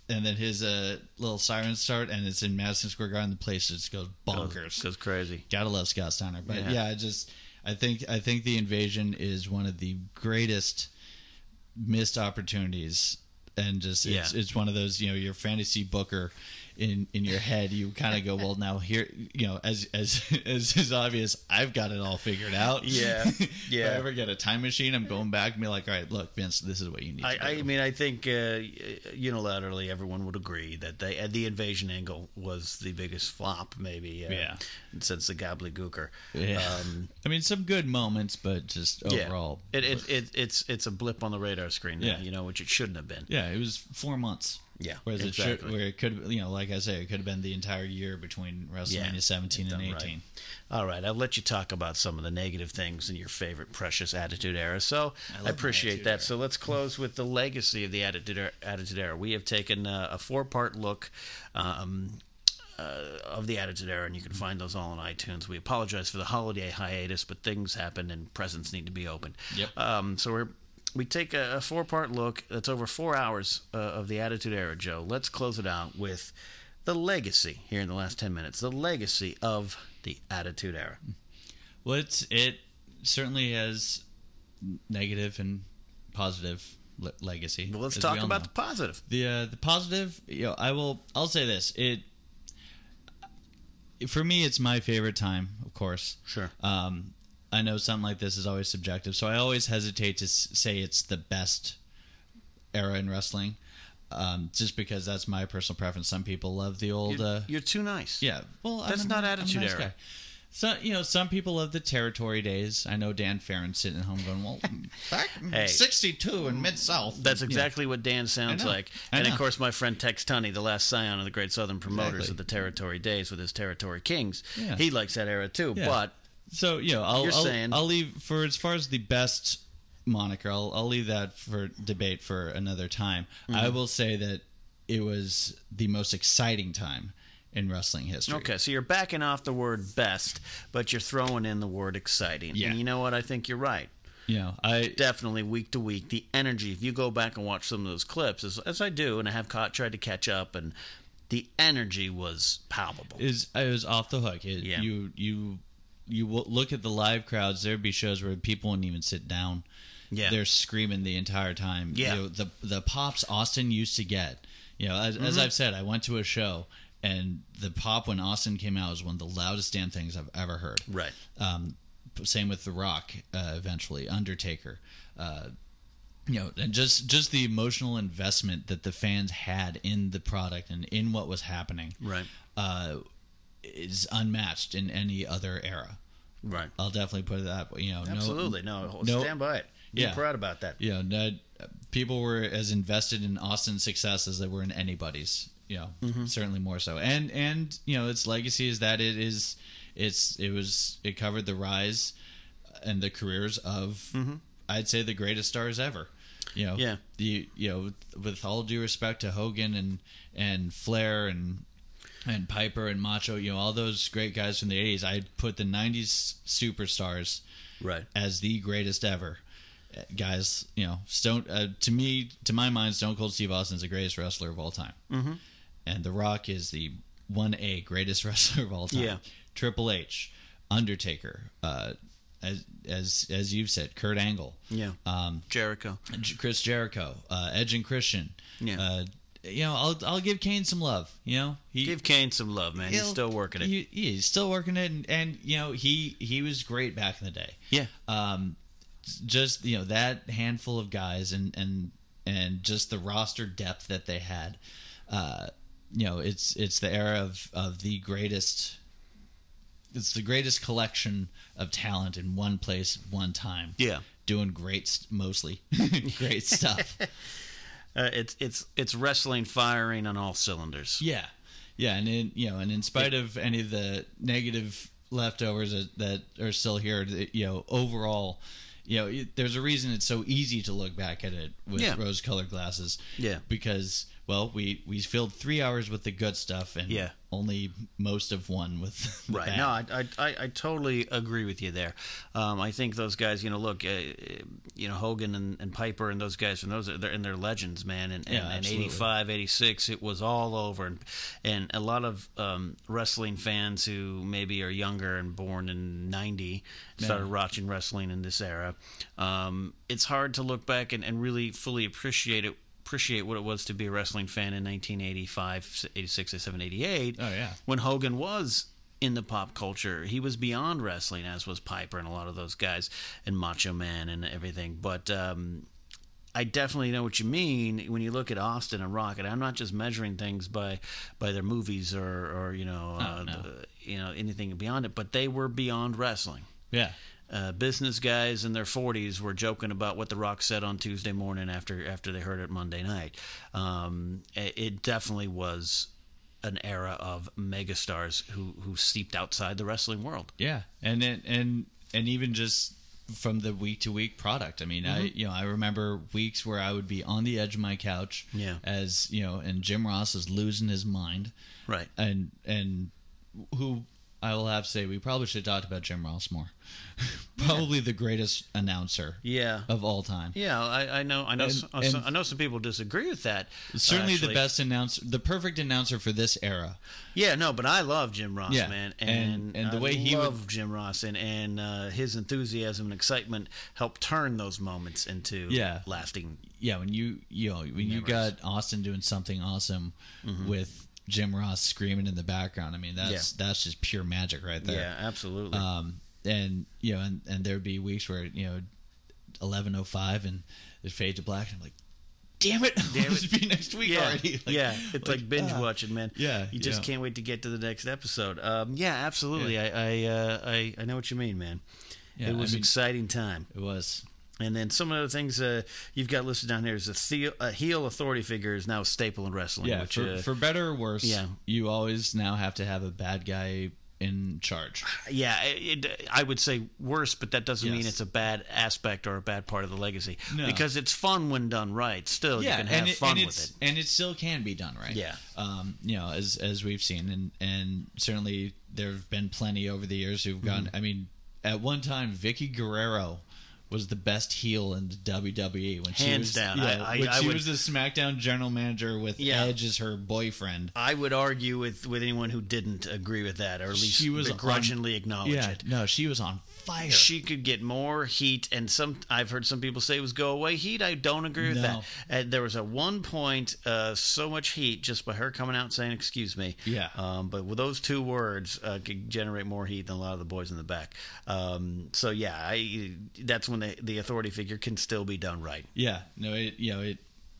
Speaker 2: and then his uh, little sirens start, and it's in Madison Square Garden. The place just goes bonkers.
Speaker 1: Goes, goes crazy.
Speaker 2: Gotta love Scott Steiner. But
Speaker 1: Yeah.
Speaker 2: yeah, I just I think I think the Invasion is one of the greatest missed opportunities, and just it's
Speaker 1: Yeah.
Speaker 2: it's one of those, you know, your fantasy booker in in your head, you kind of go, well, now here, you know, as as as is obvious, I've got it all figured out.
Speaker 1: Yeah. Yeah.
Speaker 2: If I ever get a time machine, I'm going back and be like, all right, look, Vince, this is what you need
Speaker 1: I,
Speaker 2: to do.
Speaker 1: I mean, I think uh, unilaterally everyone would agree that they, uh, the invasion angle was the biggest flop, maybe. Uh,
Speaker 2: Yeah.
Speaker 1: Since the Gobbledygooker.
Speaker 2: Yeah.
Speaker 1: Um,
Speaker 2: I mean, some good moments, but just overall,
Speaker 1: yeah. It, it, it it's it's a blip on the radar screen. Now,
Speaker 2: Yeah.
Speaker 1: You know, which it shouldn't have been.
Speaker 2: yeah, it was four months.
Speaker 1: Yeah.
Speaker 2: Whereas
Speaker 1: exactly.
Speaker 2: it should, where it could, you know, like I say, it could have been the entire year between WrestleMania
Speaker 1: Yeah,
Speaker 2: seventeen and
Speaker 1: done right.
Speaker 2: eighteen.
Speaker 1: All right, I'll let you talk about some of the negative things in your favorite precious Attitude Era. So
Speaker 2: I
Speaker 1: I,
Speaker 2: love my
Speaker 1: appreciate
Speaker 2: Attitude
Speaker 1: that.
Speaker 2: Era.
Speaker 1: So let's close with the legacy of the Attitude Era. Attitude Era. We have taken uh, a four-part look um, uh, of the Attitude Era, and you can find those all on iTunes. We apologize for the holiday hiatus, but things happen and presents need to be opened.
Speaker 2: Yep.
Speaker 1: Um, so we're we take a, a four-part look. That's over four hours uh, of the Attitude Era, Joe. Let's close it out with the legacy here in the last ten minutes. The legacy of the Attitude Era.
Speaker 2: Well, it's, it certainly has negative and positive le- legacy.
Speaker 1: Well, let's
Speaker 2: as
Speaker 1: talk
Speaker 2: we all
Speaker 1: about
Speaker 2: know.
Speaker 1: the positive.
Speaker 2: the uh, the positive. You know, I will. I'll say this. It for me, it's my favorite time. Of course,
Speaker 1: Sure.
Speaker 2: Um, I know something like this is always subjective, so I always hesitate to s- say it's the best era in wrestling, um, just because that's my personal preference. Some people love the old.
Speaker 1: You're,
Speaker 2: Uh,
Speaker 1: you're too nice.
Speaker 2: yeah, well,
Speaker 1: That's
Speaker 2: I'm a-
Speaker 1: not
Speaker 2: I'm a
Speaker 1: Attitude
Speaker 2: nice
Speaker 1: Era.
Speaker 2: guy. So, you know, some people love the territory days. I know Dan Farron sitting at home going, well, back in
Speaker 1: Hey.
Speaker 2: sixty-two in Mid-South.
Speaker 1: That's
Speaker 2: you know.
Speaker 1: exactly what Dan sounds
Speaker 2: I know.
Speaker 1: like.
Speaker 2: I
Speaker 1: And
Speaker 2: know.
Speaker 1: of course, my friend Tex Tunney, the last scion of the Great Southern Promoters
Speaker 2: Exactly.
Speaker 1: of the Territory Days with his Territory Kings,
Speaker 2: Yeah.
Speaker 1: he likes that era too.
Speaker 2: Yeah.
Speaker 1: But
Speaker 2: So, you know, I'll,
Speaker 1: You're
Speaker 2: I'll,
Speaker 1: saying-
Speaker 2: I'll leave, for as far as the best moniker, I'll, I'll leave that for debate for another time.
Speaker 1: Mm-hmm.
Speaker 2: I will say that it was the most exciting time in wrestling history.
Speaker 1: okay, so you're backing off the word best, but you're throwing in the word exciting.
Speaker 2: Yeah.
Speaker 1: And you know what? I think you're right.
Speaker 2: You know, I,
Speaker 1: Definitely week to week, the energy. If you go back and watch some of those clips, as, as I do, and I have caught, tried to catch up, and the energy was palpable.
Speaker 2: is I was off the hook. It,
Speaker 1: Yeah.
Speaker 2: You you you will look at the live crowds. There'd be shows where people wouldn't even sit down.
Speaker 1: Yeah.
Speaker 2: They're screaming the entire time.
Speaker 1: Yeah.
Speaker 2: You know, the the pops Austin used to get. You know, as,
Speaker 1: Mm-hmm.
Speaker 2: as I've said, I went to a show and the pop when Austin came out was one of the loudest damn things I've ever heard.
Speaker 1: Right.
Speaker 2: Um, same with The Rock. Uh, eventually, Undertaker. Uh, you know, and just just the emotional investment that the fans had in the product and in what was happening.
Speaker 1: Right.
Speaker 2: Uh, is unmatched in any other era.
Speaker 1: Right.
Speaker 2: I'll definitely put it that way. You know, no-
Speaker 1: Absolutely. No,
Speaker 2: no-
Speaker 1: stand by it. Be
Speaker 2: Yeah.
Speaker 1: proud about that.
Speaker 2: you know, no, people were as invested in Austin's success as they were in anybody's. You know,
Speaker 1: Mm-hmm.
Speaker 2: certainly more so. And and you know, its legacy is that it is, it's it was it covered the rise and the careers of, I'd say, the greatest stars ever. You know,
Speaker 1: Mm-hmm. Yeah.
Speaker 2: The you know, with, with all due respect to Hogan and and Flair and and Piper and Macho, you know, all those great guys from the eighties, I'd put the nineties superstars
Speaker 1: Right.
Speaker 2: as the greatest ever. Uh, Guys, you know, Stone. Uh, to me, to my mind, Stone Cold Steve Austin is the greatest wrestler of all time, mm-hmm. and The Rock is the one A greatest wrestler of all time.
Speaker 1: Yeah.
Speaker 2: Triple H, Undertaker, uh, as as as you've said, Kurt Angle,
Speaker 1: Yeah.
Speaker 2: um,
Speaker 1: Jericho.
Speaker 2: J- Chris Jericho, uh, Edge and Christian.
Speaker 1: Yeah.
Speaker 2: Uh, you know, I'll I'll give Kane some love. You know, he
Speaker 1: Give Kane some love, man. He's
Speaker 2: he'll-
Speaker 1: still working it.
Speaker 2: He, yeah, he's still working it, and, and you know, he he was great back in the day.
Speaker 1: yeah.
Speaker 2: Um, just you know, that handful of guys and and and just the roster depth that they had. Uh, you know, it's it's the era of of the greatest. It's the greatest collection of talent in one place, one time.
Speaker 1: Yeah.
Speaker 2: Doing great, st- mostly great stuff.
Speaker 1: Uh, it's it's it's wrestling firing on all cylinders.
Speaker 2: Yeah, yeah, and in you know, and in spite of any of the negative leftovers that, that are still here, you know, overall, you know, it- there's a reason it's so easy to look back at it with
Speaker 1: Yeah.
Speaker 2: rose-colored glasses.
Speaker 1: Yeah.
Speaker 2: because well, we we filled three hours with the good stuff and
Speaker 1: Yeah.
Speaker 2: only most of one with the
Speaker 1: Right.
Speaker 2: bad.
Speaker 1: No, I, I, I, I totally agree with you there. Um, I think those guys, you know, look, uh, you know, Hogan and, and Piper and those guys, and those are, they're, and they're legends, man. And,
Speaker 2: Yeah,
Speaker 1: and, and
Speaker 2: absolutely.
Speaker 1: eighty-five, eighty-six, it was all over. And, and a lot of um, wrestling fans who maybe are younger and born in ninety started
Speaker 2: Yeah.
Speaker 1: watching wrestling in this era. Um, it's hard to look back and, and really fully appreciate it. Appreciate what it was to be a wrestling fan in nineteen eighty-five, eighty-six, eighty-seven, eighty-eight.
Speaker 2: Oh, yeah.
Speaker 1: When Hogan was in the pop culture, he was beyond wrestling, as was Piper and a lot of those guys, and Macho Man and everything. But um, I definitely know what you mean when you look at Austin and Rock, and I'm not just measuring things by by their movies or, or you know,
Speaker 2: Oh,
Speaker 1: uh,
Speaker 2: no.
Speaker 1: the, you know anything beyond it, but they were beyond wrestling.
Speaker 2: Yeah.
Speaker 1: Uh, business guys in their forties were joking about what The Rock said on Tuesday morning after after they heard it Monday night. Um, it, it definitely was an era of megastars who who seeped outside the wrestling world.
Speaker 2: Yeah, and it, and and even just from the week to week product. I mean, I you know I remember weeks where I would be on the edge of my couch,
Speaker 1: Yeah.
Speaker 2: as you know, and Jim Ross is losing his mind,
Speaker 1: Right.
Speaker 2: and and who I will have to say we probably should have talked about Jim Ross more. Probably the greatest announcer
Speaker 1: Yeah.
Speaker 2: of all time.
Speaker 1: Yeah, I, I know. I know.
Speaker 2: And-
Speaker 1: some,
Speaker 2: and-
Speaker 1: I know some people disagree with that.
Speaker 2: Certainly
Speaker 1: actually.
Speaker 2: the best announcer, the perfect announcer for this era.
Speaker 1: Yeah, no, but I love Jim Ross,
Speaker 2: Yeah,
Speaker 1: man,
Speaker 2: and-
Speaker 1: and
Speaker 2: and the
Speaker 1: I
Speaker 2: way he
Speaker 1: love
Speaker 2: would-
Speaker 1: Jim Ross, and and uh, his enthusiasm and excitement helped turn those moments into
Speaker 2: Yeah.
Speaker 1: lasting.
Speaker 2: Yeah, when you you know when you
Speaker 1: Memories.
Speaker 2: got Austin doing something awesome with Jim Ross screaming in the background, I mean that's that's just pure magic right there.
Speaker 1: Yeah, absolutely.
Speaker 2: Um, and you know, and, and there'd be weeks where you know, eleven oh five and it fade to black, and I'm like, damn it,
Speaker 1: Damn
Speaker 2: it'll
Speaker 1: it.
Speaker 2: be next week
Speaker 1: yeah,
Speaker 2: already. Like,
Speaker 1: yeah, it's like, binge
Speaker 2: ah.
Speaker 1: watching, man.
Speaker 2: Yeah,
Speaker 1: you just
Speaker 2: yeah.
Speaker 1: can't wait to get to the next episode. Um, yeah, absolutely.
Speaker 2: Yeah.
Speaker 1: I I, uh, I I know what you mean, man.
Speaker 2: Yeah,
Speaker 1: it was
Speaker 2: I mean,
Speaker 1: exciting time.
Speaker 2: It was.
Speaker 1: And then some of the things uh, you've got listed down here is a, the- a heel authority figure is now a staple in wrestling.
Speaker 2: Yeah,
Speaker 1: which,
Speaker 2: for,
Speaker 1: uh,
Speaker 2: for better or worse,
Speaker 1: yeah.
Speaker 2: you always now have to have a bad guy in charge.
Speaker 1: yeah, it, it- I would say worse, but that doesn't mean
Speaker 2: Yes.
Speaker 1: it's a bad aspect or a bad part of the legacy.
Speaker 2: No.
Speaker 1: Because it's fun when done right. Still,
Speaker 2: Yeah,
Speaker 1: you can have
Speaker 2: and it,
Speaker 1: fun
Speaker 2: and
Speaker 1: with
Speaker 2: it's,
Speaker 1: it.
Speaker 2: and it still can be done right.
Speaker 1: Yeah.
Speaker 2: um, you know, as as we've seen, and and certainly there have been plenty over the years who've gone.
Speaker 1: Mm-hmm.
Speaker 2: I mean, at one time, Vicky Guerrero was the best heel in the W W E when she
Speaker 1: Hands
Speaker 2: was
Speaker 1: down.
Speaker 2: yeah,
Speaker 1: I- I-
Speaker 2: when
Speaker 1: I
Speaker 2: she
Speaker 1: would-
Speaker 2: was the SmackDown general manager with
Speaker 1: Yeah.
Speaker 2: Edge as her boyfriend.
Speaker 1: I would argue with, with anyone who didn't agree with that, or at least
Speaker 2: She was
Speaker 1: begrudgingly acknowledge
Speaker 2: Yeah,
Speaker 1: it.
Speaker 2: no, she was on fire.
Speaker 1: She could get more heat, and some I've heard some people say it was go away heat. I don't agree with
Speaker 2: No.
Speaker 1: that. Uh, there was at one point uh, so much heat just by her coming out and saying "excuse me."
Speaker 2: Yeah.
Speaker 1: Um, but with those two words, uh, could generate more heat than a lot of the boys in the back. Um, so yeah, I that's when the the authority figure can still be done right.
Speaker 2: Yeah, no, it you know it.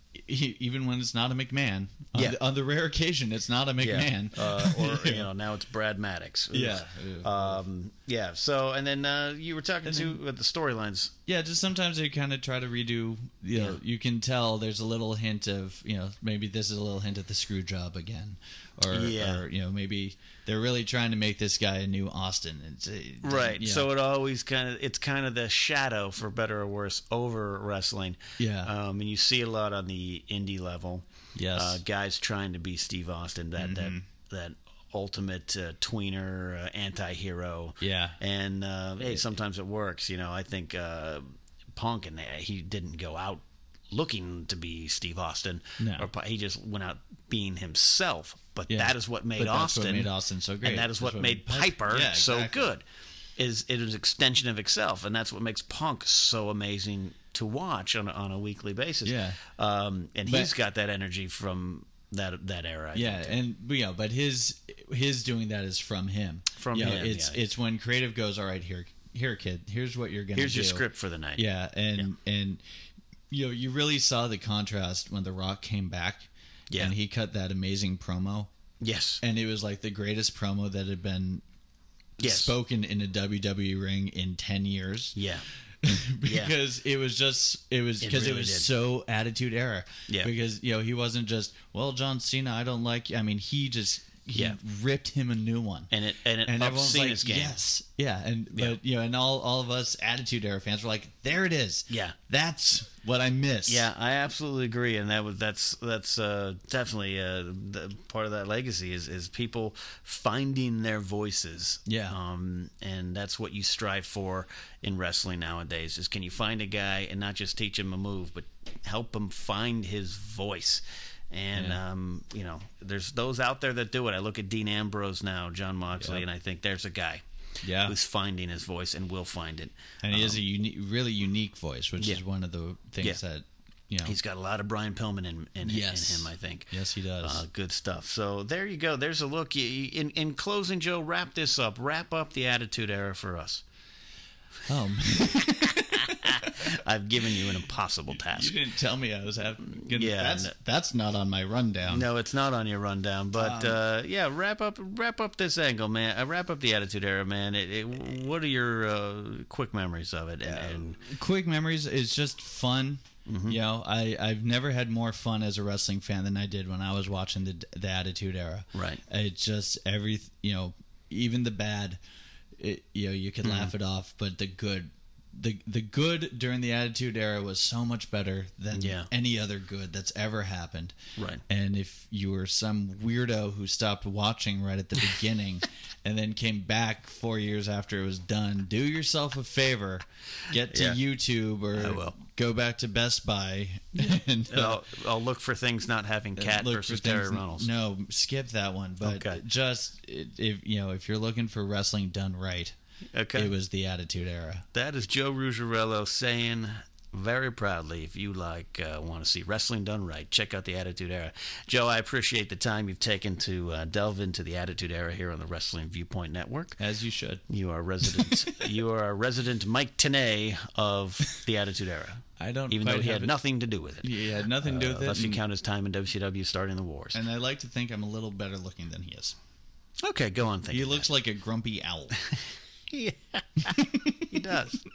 Speaker 2: e- Even when it's not a McMahon, on,
Speaker 1: Yeah.
Speaker 2: the, on the rare occasion it's not a McMahon.
Speaker 1: Yeah. Uh, or you know now it's Brad Maddox. Ugh.
Speaker 2: Yeah.
Speaker 1: Um, yeah. So and then uh, you were talking
Speaker 2: And
Speaker 1: to
Speaker 2: then-
Speaker 1: with the storylines.
Speaker 2: Yeah, just sometimes they kind of try to redo. You know,
Speaker 1: Yeah.
Speaker 2: you can tell there's a little hint of you know maybe this is a little hint of the screw job again, or
Speaker 1: Yeah.
Speaker 2: or you know maybe they're really trying to make this guy a new Austin. It's, it doesn't-
Speaker 1: Right.
Speaker 2: you know.
Speaker 1: So it always kind of it's kind of the shadow, for better or worse, over wrestling.
Speaker 2: Yeah.
Speaker 1: Um, and you see a lot on the indie level.
Speaker 2: Yes.
Speaker 1: Uh, guys trying to be Steve Austin, that
Speaker 2: Mhm.
Speaker 1: that that ultimate uh, tweener, uh, anti-hero.
Speaker 2: Yeah.
Speaker 1: And uh, hey, sometimes it works. You know, I think uh, Punk and uh, he didn't go out looking to be Steve Austin.
Speaker 2: No.
Speaker 1: Or he just went out being himself. But
Speaker 2: Yeah.
Speaker 1: that is what made
Speaker 2: But that's
Speaker 1: Austin.
Speaker 2: what made Austin so great.
Speaker 1: And that is
Speaker 2: That's
Speaker 1: what,
Speaker 2: what
Speaker 1: made
Speaker 2: made Piper-
Speaker 1: Piper
Speaker 2: Yeah,
Speaker 1: so
Speaker 2: exactly.
Speaker 1: good. Is it is an extension of itself, and that's what makes Punk so amazing to watch on a, on a weekly basis.
Speaker 2: Yeah.
Speaker 1: Um, and
Speaker 2: But-
Speaker 1: he's got that energy from that that era. I
Speaker 2: Yeah,
Speaker 1: think.
Speaker 2: and you know, but his his doing that is from him.
Speaker 1: From
Speaker 2: You know,
Speaker 1: him,
Speaker 2: It's
Speaker 1: yeah.
Speaker 2: it's when creative goes, all right, here, here, kid, here's what you're gonna
Speaker 1: Here's
Speaker 2: do.
Speaker 1: your script for the night.
Speaker 2: Yeah, and and you know, you really saw the contrast when The Rock came back.
Speaker 1: Yeah.
Speaker 2: and he cut that amazing promo,
Speaker 1: Yes.
Speaker 2: and it was like the greatest promo that had been
Speaker 1: Yes.
Speaker 2: spoken in a W W E ring in ten years.
Speaker 1: Yeah.
Speaker 2: because it was just it was
Speaker 1: It
Speaker 2: because it,
Speaker 1: really
Speaker 2: was
Speaker 1: did.
Speaker 2: so attitude era.
Speaker 1: Yeah.
Speaker 2: Because you know he wasn't just well John Cena I don't like you. I mean he just he
Speaker 1: Yeah.
Speaker 2: ripped him a new one.
Speaker 1: And it and it
Speaker 2: And
Speaker 1: ups
Speaker 2: everyone's like,
Speaker 1: Cena's game.
Speaker 2: yes, yeah, and
Speaker 1: Yeah.
Speaker 2: but you know, and all all of us Attitude Era fans were like, there it is.
Speaker 1: Yeah.
Speaker 2: That's what I miss.
Speaker 1: Yeah, I absolutely agree, and that was that's that's uh, definitely uh, the, part of that legacy is is people finding their voices.
Speaker 2: Yeah.
Speaker 1: um, and that's what you strive for in wrestling nowadays. Is can you find a guy and not just teach him a move, but help him find his voice. And
Speaker 2: Yeah.
Speaker 1: um, you know, there's those out there that do it. I look at Dean Ambrose now, John Moxley,
Speaker 2: Yep.
Speaker 1: and I think there's a guy.
Speaker 2: Yeah.
Speaker 1: Who's finding his voice and will find it.
Speaker 2: And he has
Speaker 1: Um,
Speaker 2: a unique, really unique voice, which
Speaker 1: yeah.
Speaker 2: is one of the things
Speaker 1: Yeah.
Speaker 2: that, you know.
Speaker 1: He's got a lot of Brian Pillman in, in,
Speaker 2: Yes.
Speaker 1: in him, I think.
Speaker 2: Yes, he does.
Speaker 1: Uh, good stuff. So there you go. There's a look. You- you- In, in closing, Joe, wrap this up. Wrap up the Attitude Era for us.
Speaker 2: um,
Speaker 1: I've given you an impossible
Speaker 2: you
Speaker 1: task.
Speaker 2: didn't tell me I was having.
Speaker 1: Yeah,
Speaker 2: that's
Speaker 1: no-
Speaker 2: that's not on my rundown.
Speaker 1: No, it's not on your rundown, but
Speaker 2: Um,
Speaker 1: uh, yeah, wrap up, wrap up this angle, man. Uh, wrap up the Attitude Era, man. It, it, what are your uh, quick memories of it? And, and
Speaker 2: Quick memories is just fun.
Speaker 1: Mm-hmm.
Speaker 2: You know, I I've never had more fun as a wrestling fan than I did when I was watching the the Attitude Era.
Speaker 1: Right.
Speaker 2: It just every you know, even the bad, it, you know, you could
Speaker 1: Mm-hmm.
Speaker 2: laugh it off, but the good. The the good during the Attitude Era was so much better than
Speaker 1: Yeah.
Speaker 2: any other good that's ever happened.
Speaker 1: Right.
Speaker 2: And if you were some weirdo who stopped watching right at the beginning and then came back four years after it was done, do yourself a favor, get to
Speaker 1: Yeah.
Speaker 2: YouTube
Speaker 1: I
Speaker 2: or
Speaker 1: will.
Speaker 2: go back to Best Buy and uh,
Speaker 1: I'll, I'll look for things not having Cat
Speaker 2: look
Speaker 1: versus
Speaker 2: for things-
Speaker 1: Terry Reynolds.
Speaker 2: No, skip that one. But
Speaker 1: Okay.
Speaker 2: just if you know if you're looking for wrestling done right,
Speaker 1: Okay.
Speaker 2: it was the Attitude Era.
Speaker 1: That is Joe Ruggiero saying very proudly, if you like uh, want to see wrestling done right, check out the Attitude Era. Joe, I appreciate the time you've taken to uh, delve into the Attitude Era here on the Wrestling Viewpoint Network.
Speaker 2: As you should.
Speaker 1: You are resident. you are a resident Mike Tenay of the Attitude Era.
Speaker 2: I don't
Speaker 1: Even though
Speaker 2: quite
Speaker 1: he
Speaker 2: have
Speaker 1: had
Speaker 2: it-
Speaker 1: nothing to do with it.
Speaker 2: He had nothing to do
Speaker 1: Uh,
Speaker 2: with it.
Speaker 1: unless you
Speaker 2: and-
Speaker 1: count his time in W C W starting the wars.
Speaker 2: And I like to think I'm a little better looking than he is.
Speaker 1: Okay, go on. Thinking
Speaker 2: He looks like a grumpy owl.
Speaker 1: Yeah, he does.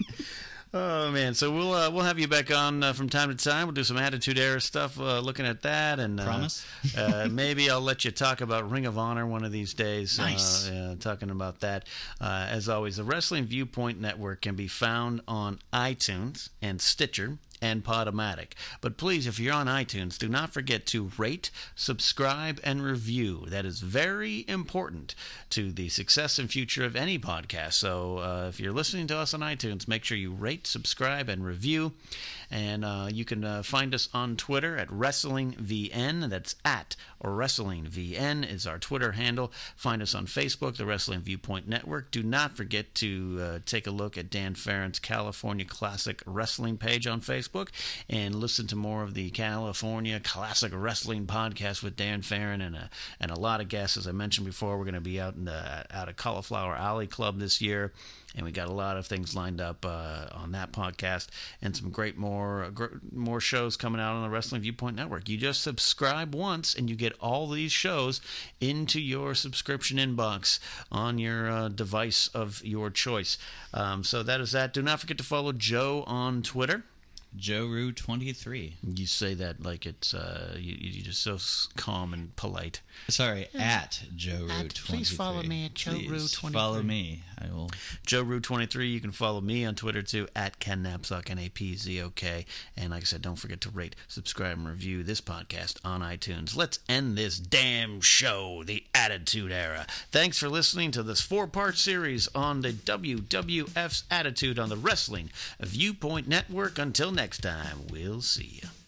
Speaker 1: Oh man, so we'll uh, we'll have you back on uh, from time to time. We'll do some Attitude Era stuff, uh, looking at that, and uh,
Speaker 2: Promise?
Speaker 1: uh, maybe I'll let you talk about Ring of Honor one of these days.
Speaker 2: Nice.
Speaker 1: Uh, uh, talking about that. Uh, as always, the Wrestling Viewpoint Network can be found on iTunes and Stitcher and Podomatic. But please, if you're on iTunes, do not forget to rate, subscribe, and review. That is very important to the success and future of any podcast. So uh, if you're listening to us on iTunes, make sure you rate, subscribe, and review. And uh, you can uh, find us on Twitter at WrestlingVN. That's at WrestlingVN is our Twitter handle. Find us on Facebook, the Wrestling Viewpoint Network. Do not forget to uh, take a look at Dan Farron's California Classic Wrestling page on Facebook and listen to more of the California Classic Wrestling podcast with Dan Farron and a, and a lot of guests. As I mentioned before, we're going to be out in the out of Cauliflower Alley Club this year. And we got a lot of things lined up uh, on that podcast, and some great more uh, gr- more shows coming out on the Wrestling Viewpoint Network. You just subscribe once, and you get all these shows into your subscription inbox on your uh, device of your choice. Um, so that is that. Do not forget to follow Joe on Twitter.
Speaker 2: Joe Rue twenty-three.
Speaker 1: You say that like it's uh, you, you're just so s- calm and polite.
Speaker 2: Sorry, at Joe Rue
Speaker 1: At-
Speaker 2: twenty-three.
Speaker 1: please follow me at Joe
Speaker 2: Please
Speaker 1: Rue twenty-three.
Speaker 2: Follow me. I will.
Speaker 1: Joe Rue twenty-three. You can follow me on Twitter too, at Ken Napzok, N A P Z O K. And like I said, don't forget to rate, subscribe, and review this podcast on iTunes. Let's end this damn show, the Attitude Era. Thanks for listening to this four-part series on the W W F's attitude on the Wrestling Viewpoint Network. Until next time, we'll see you.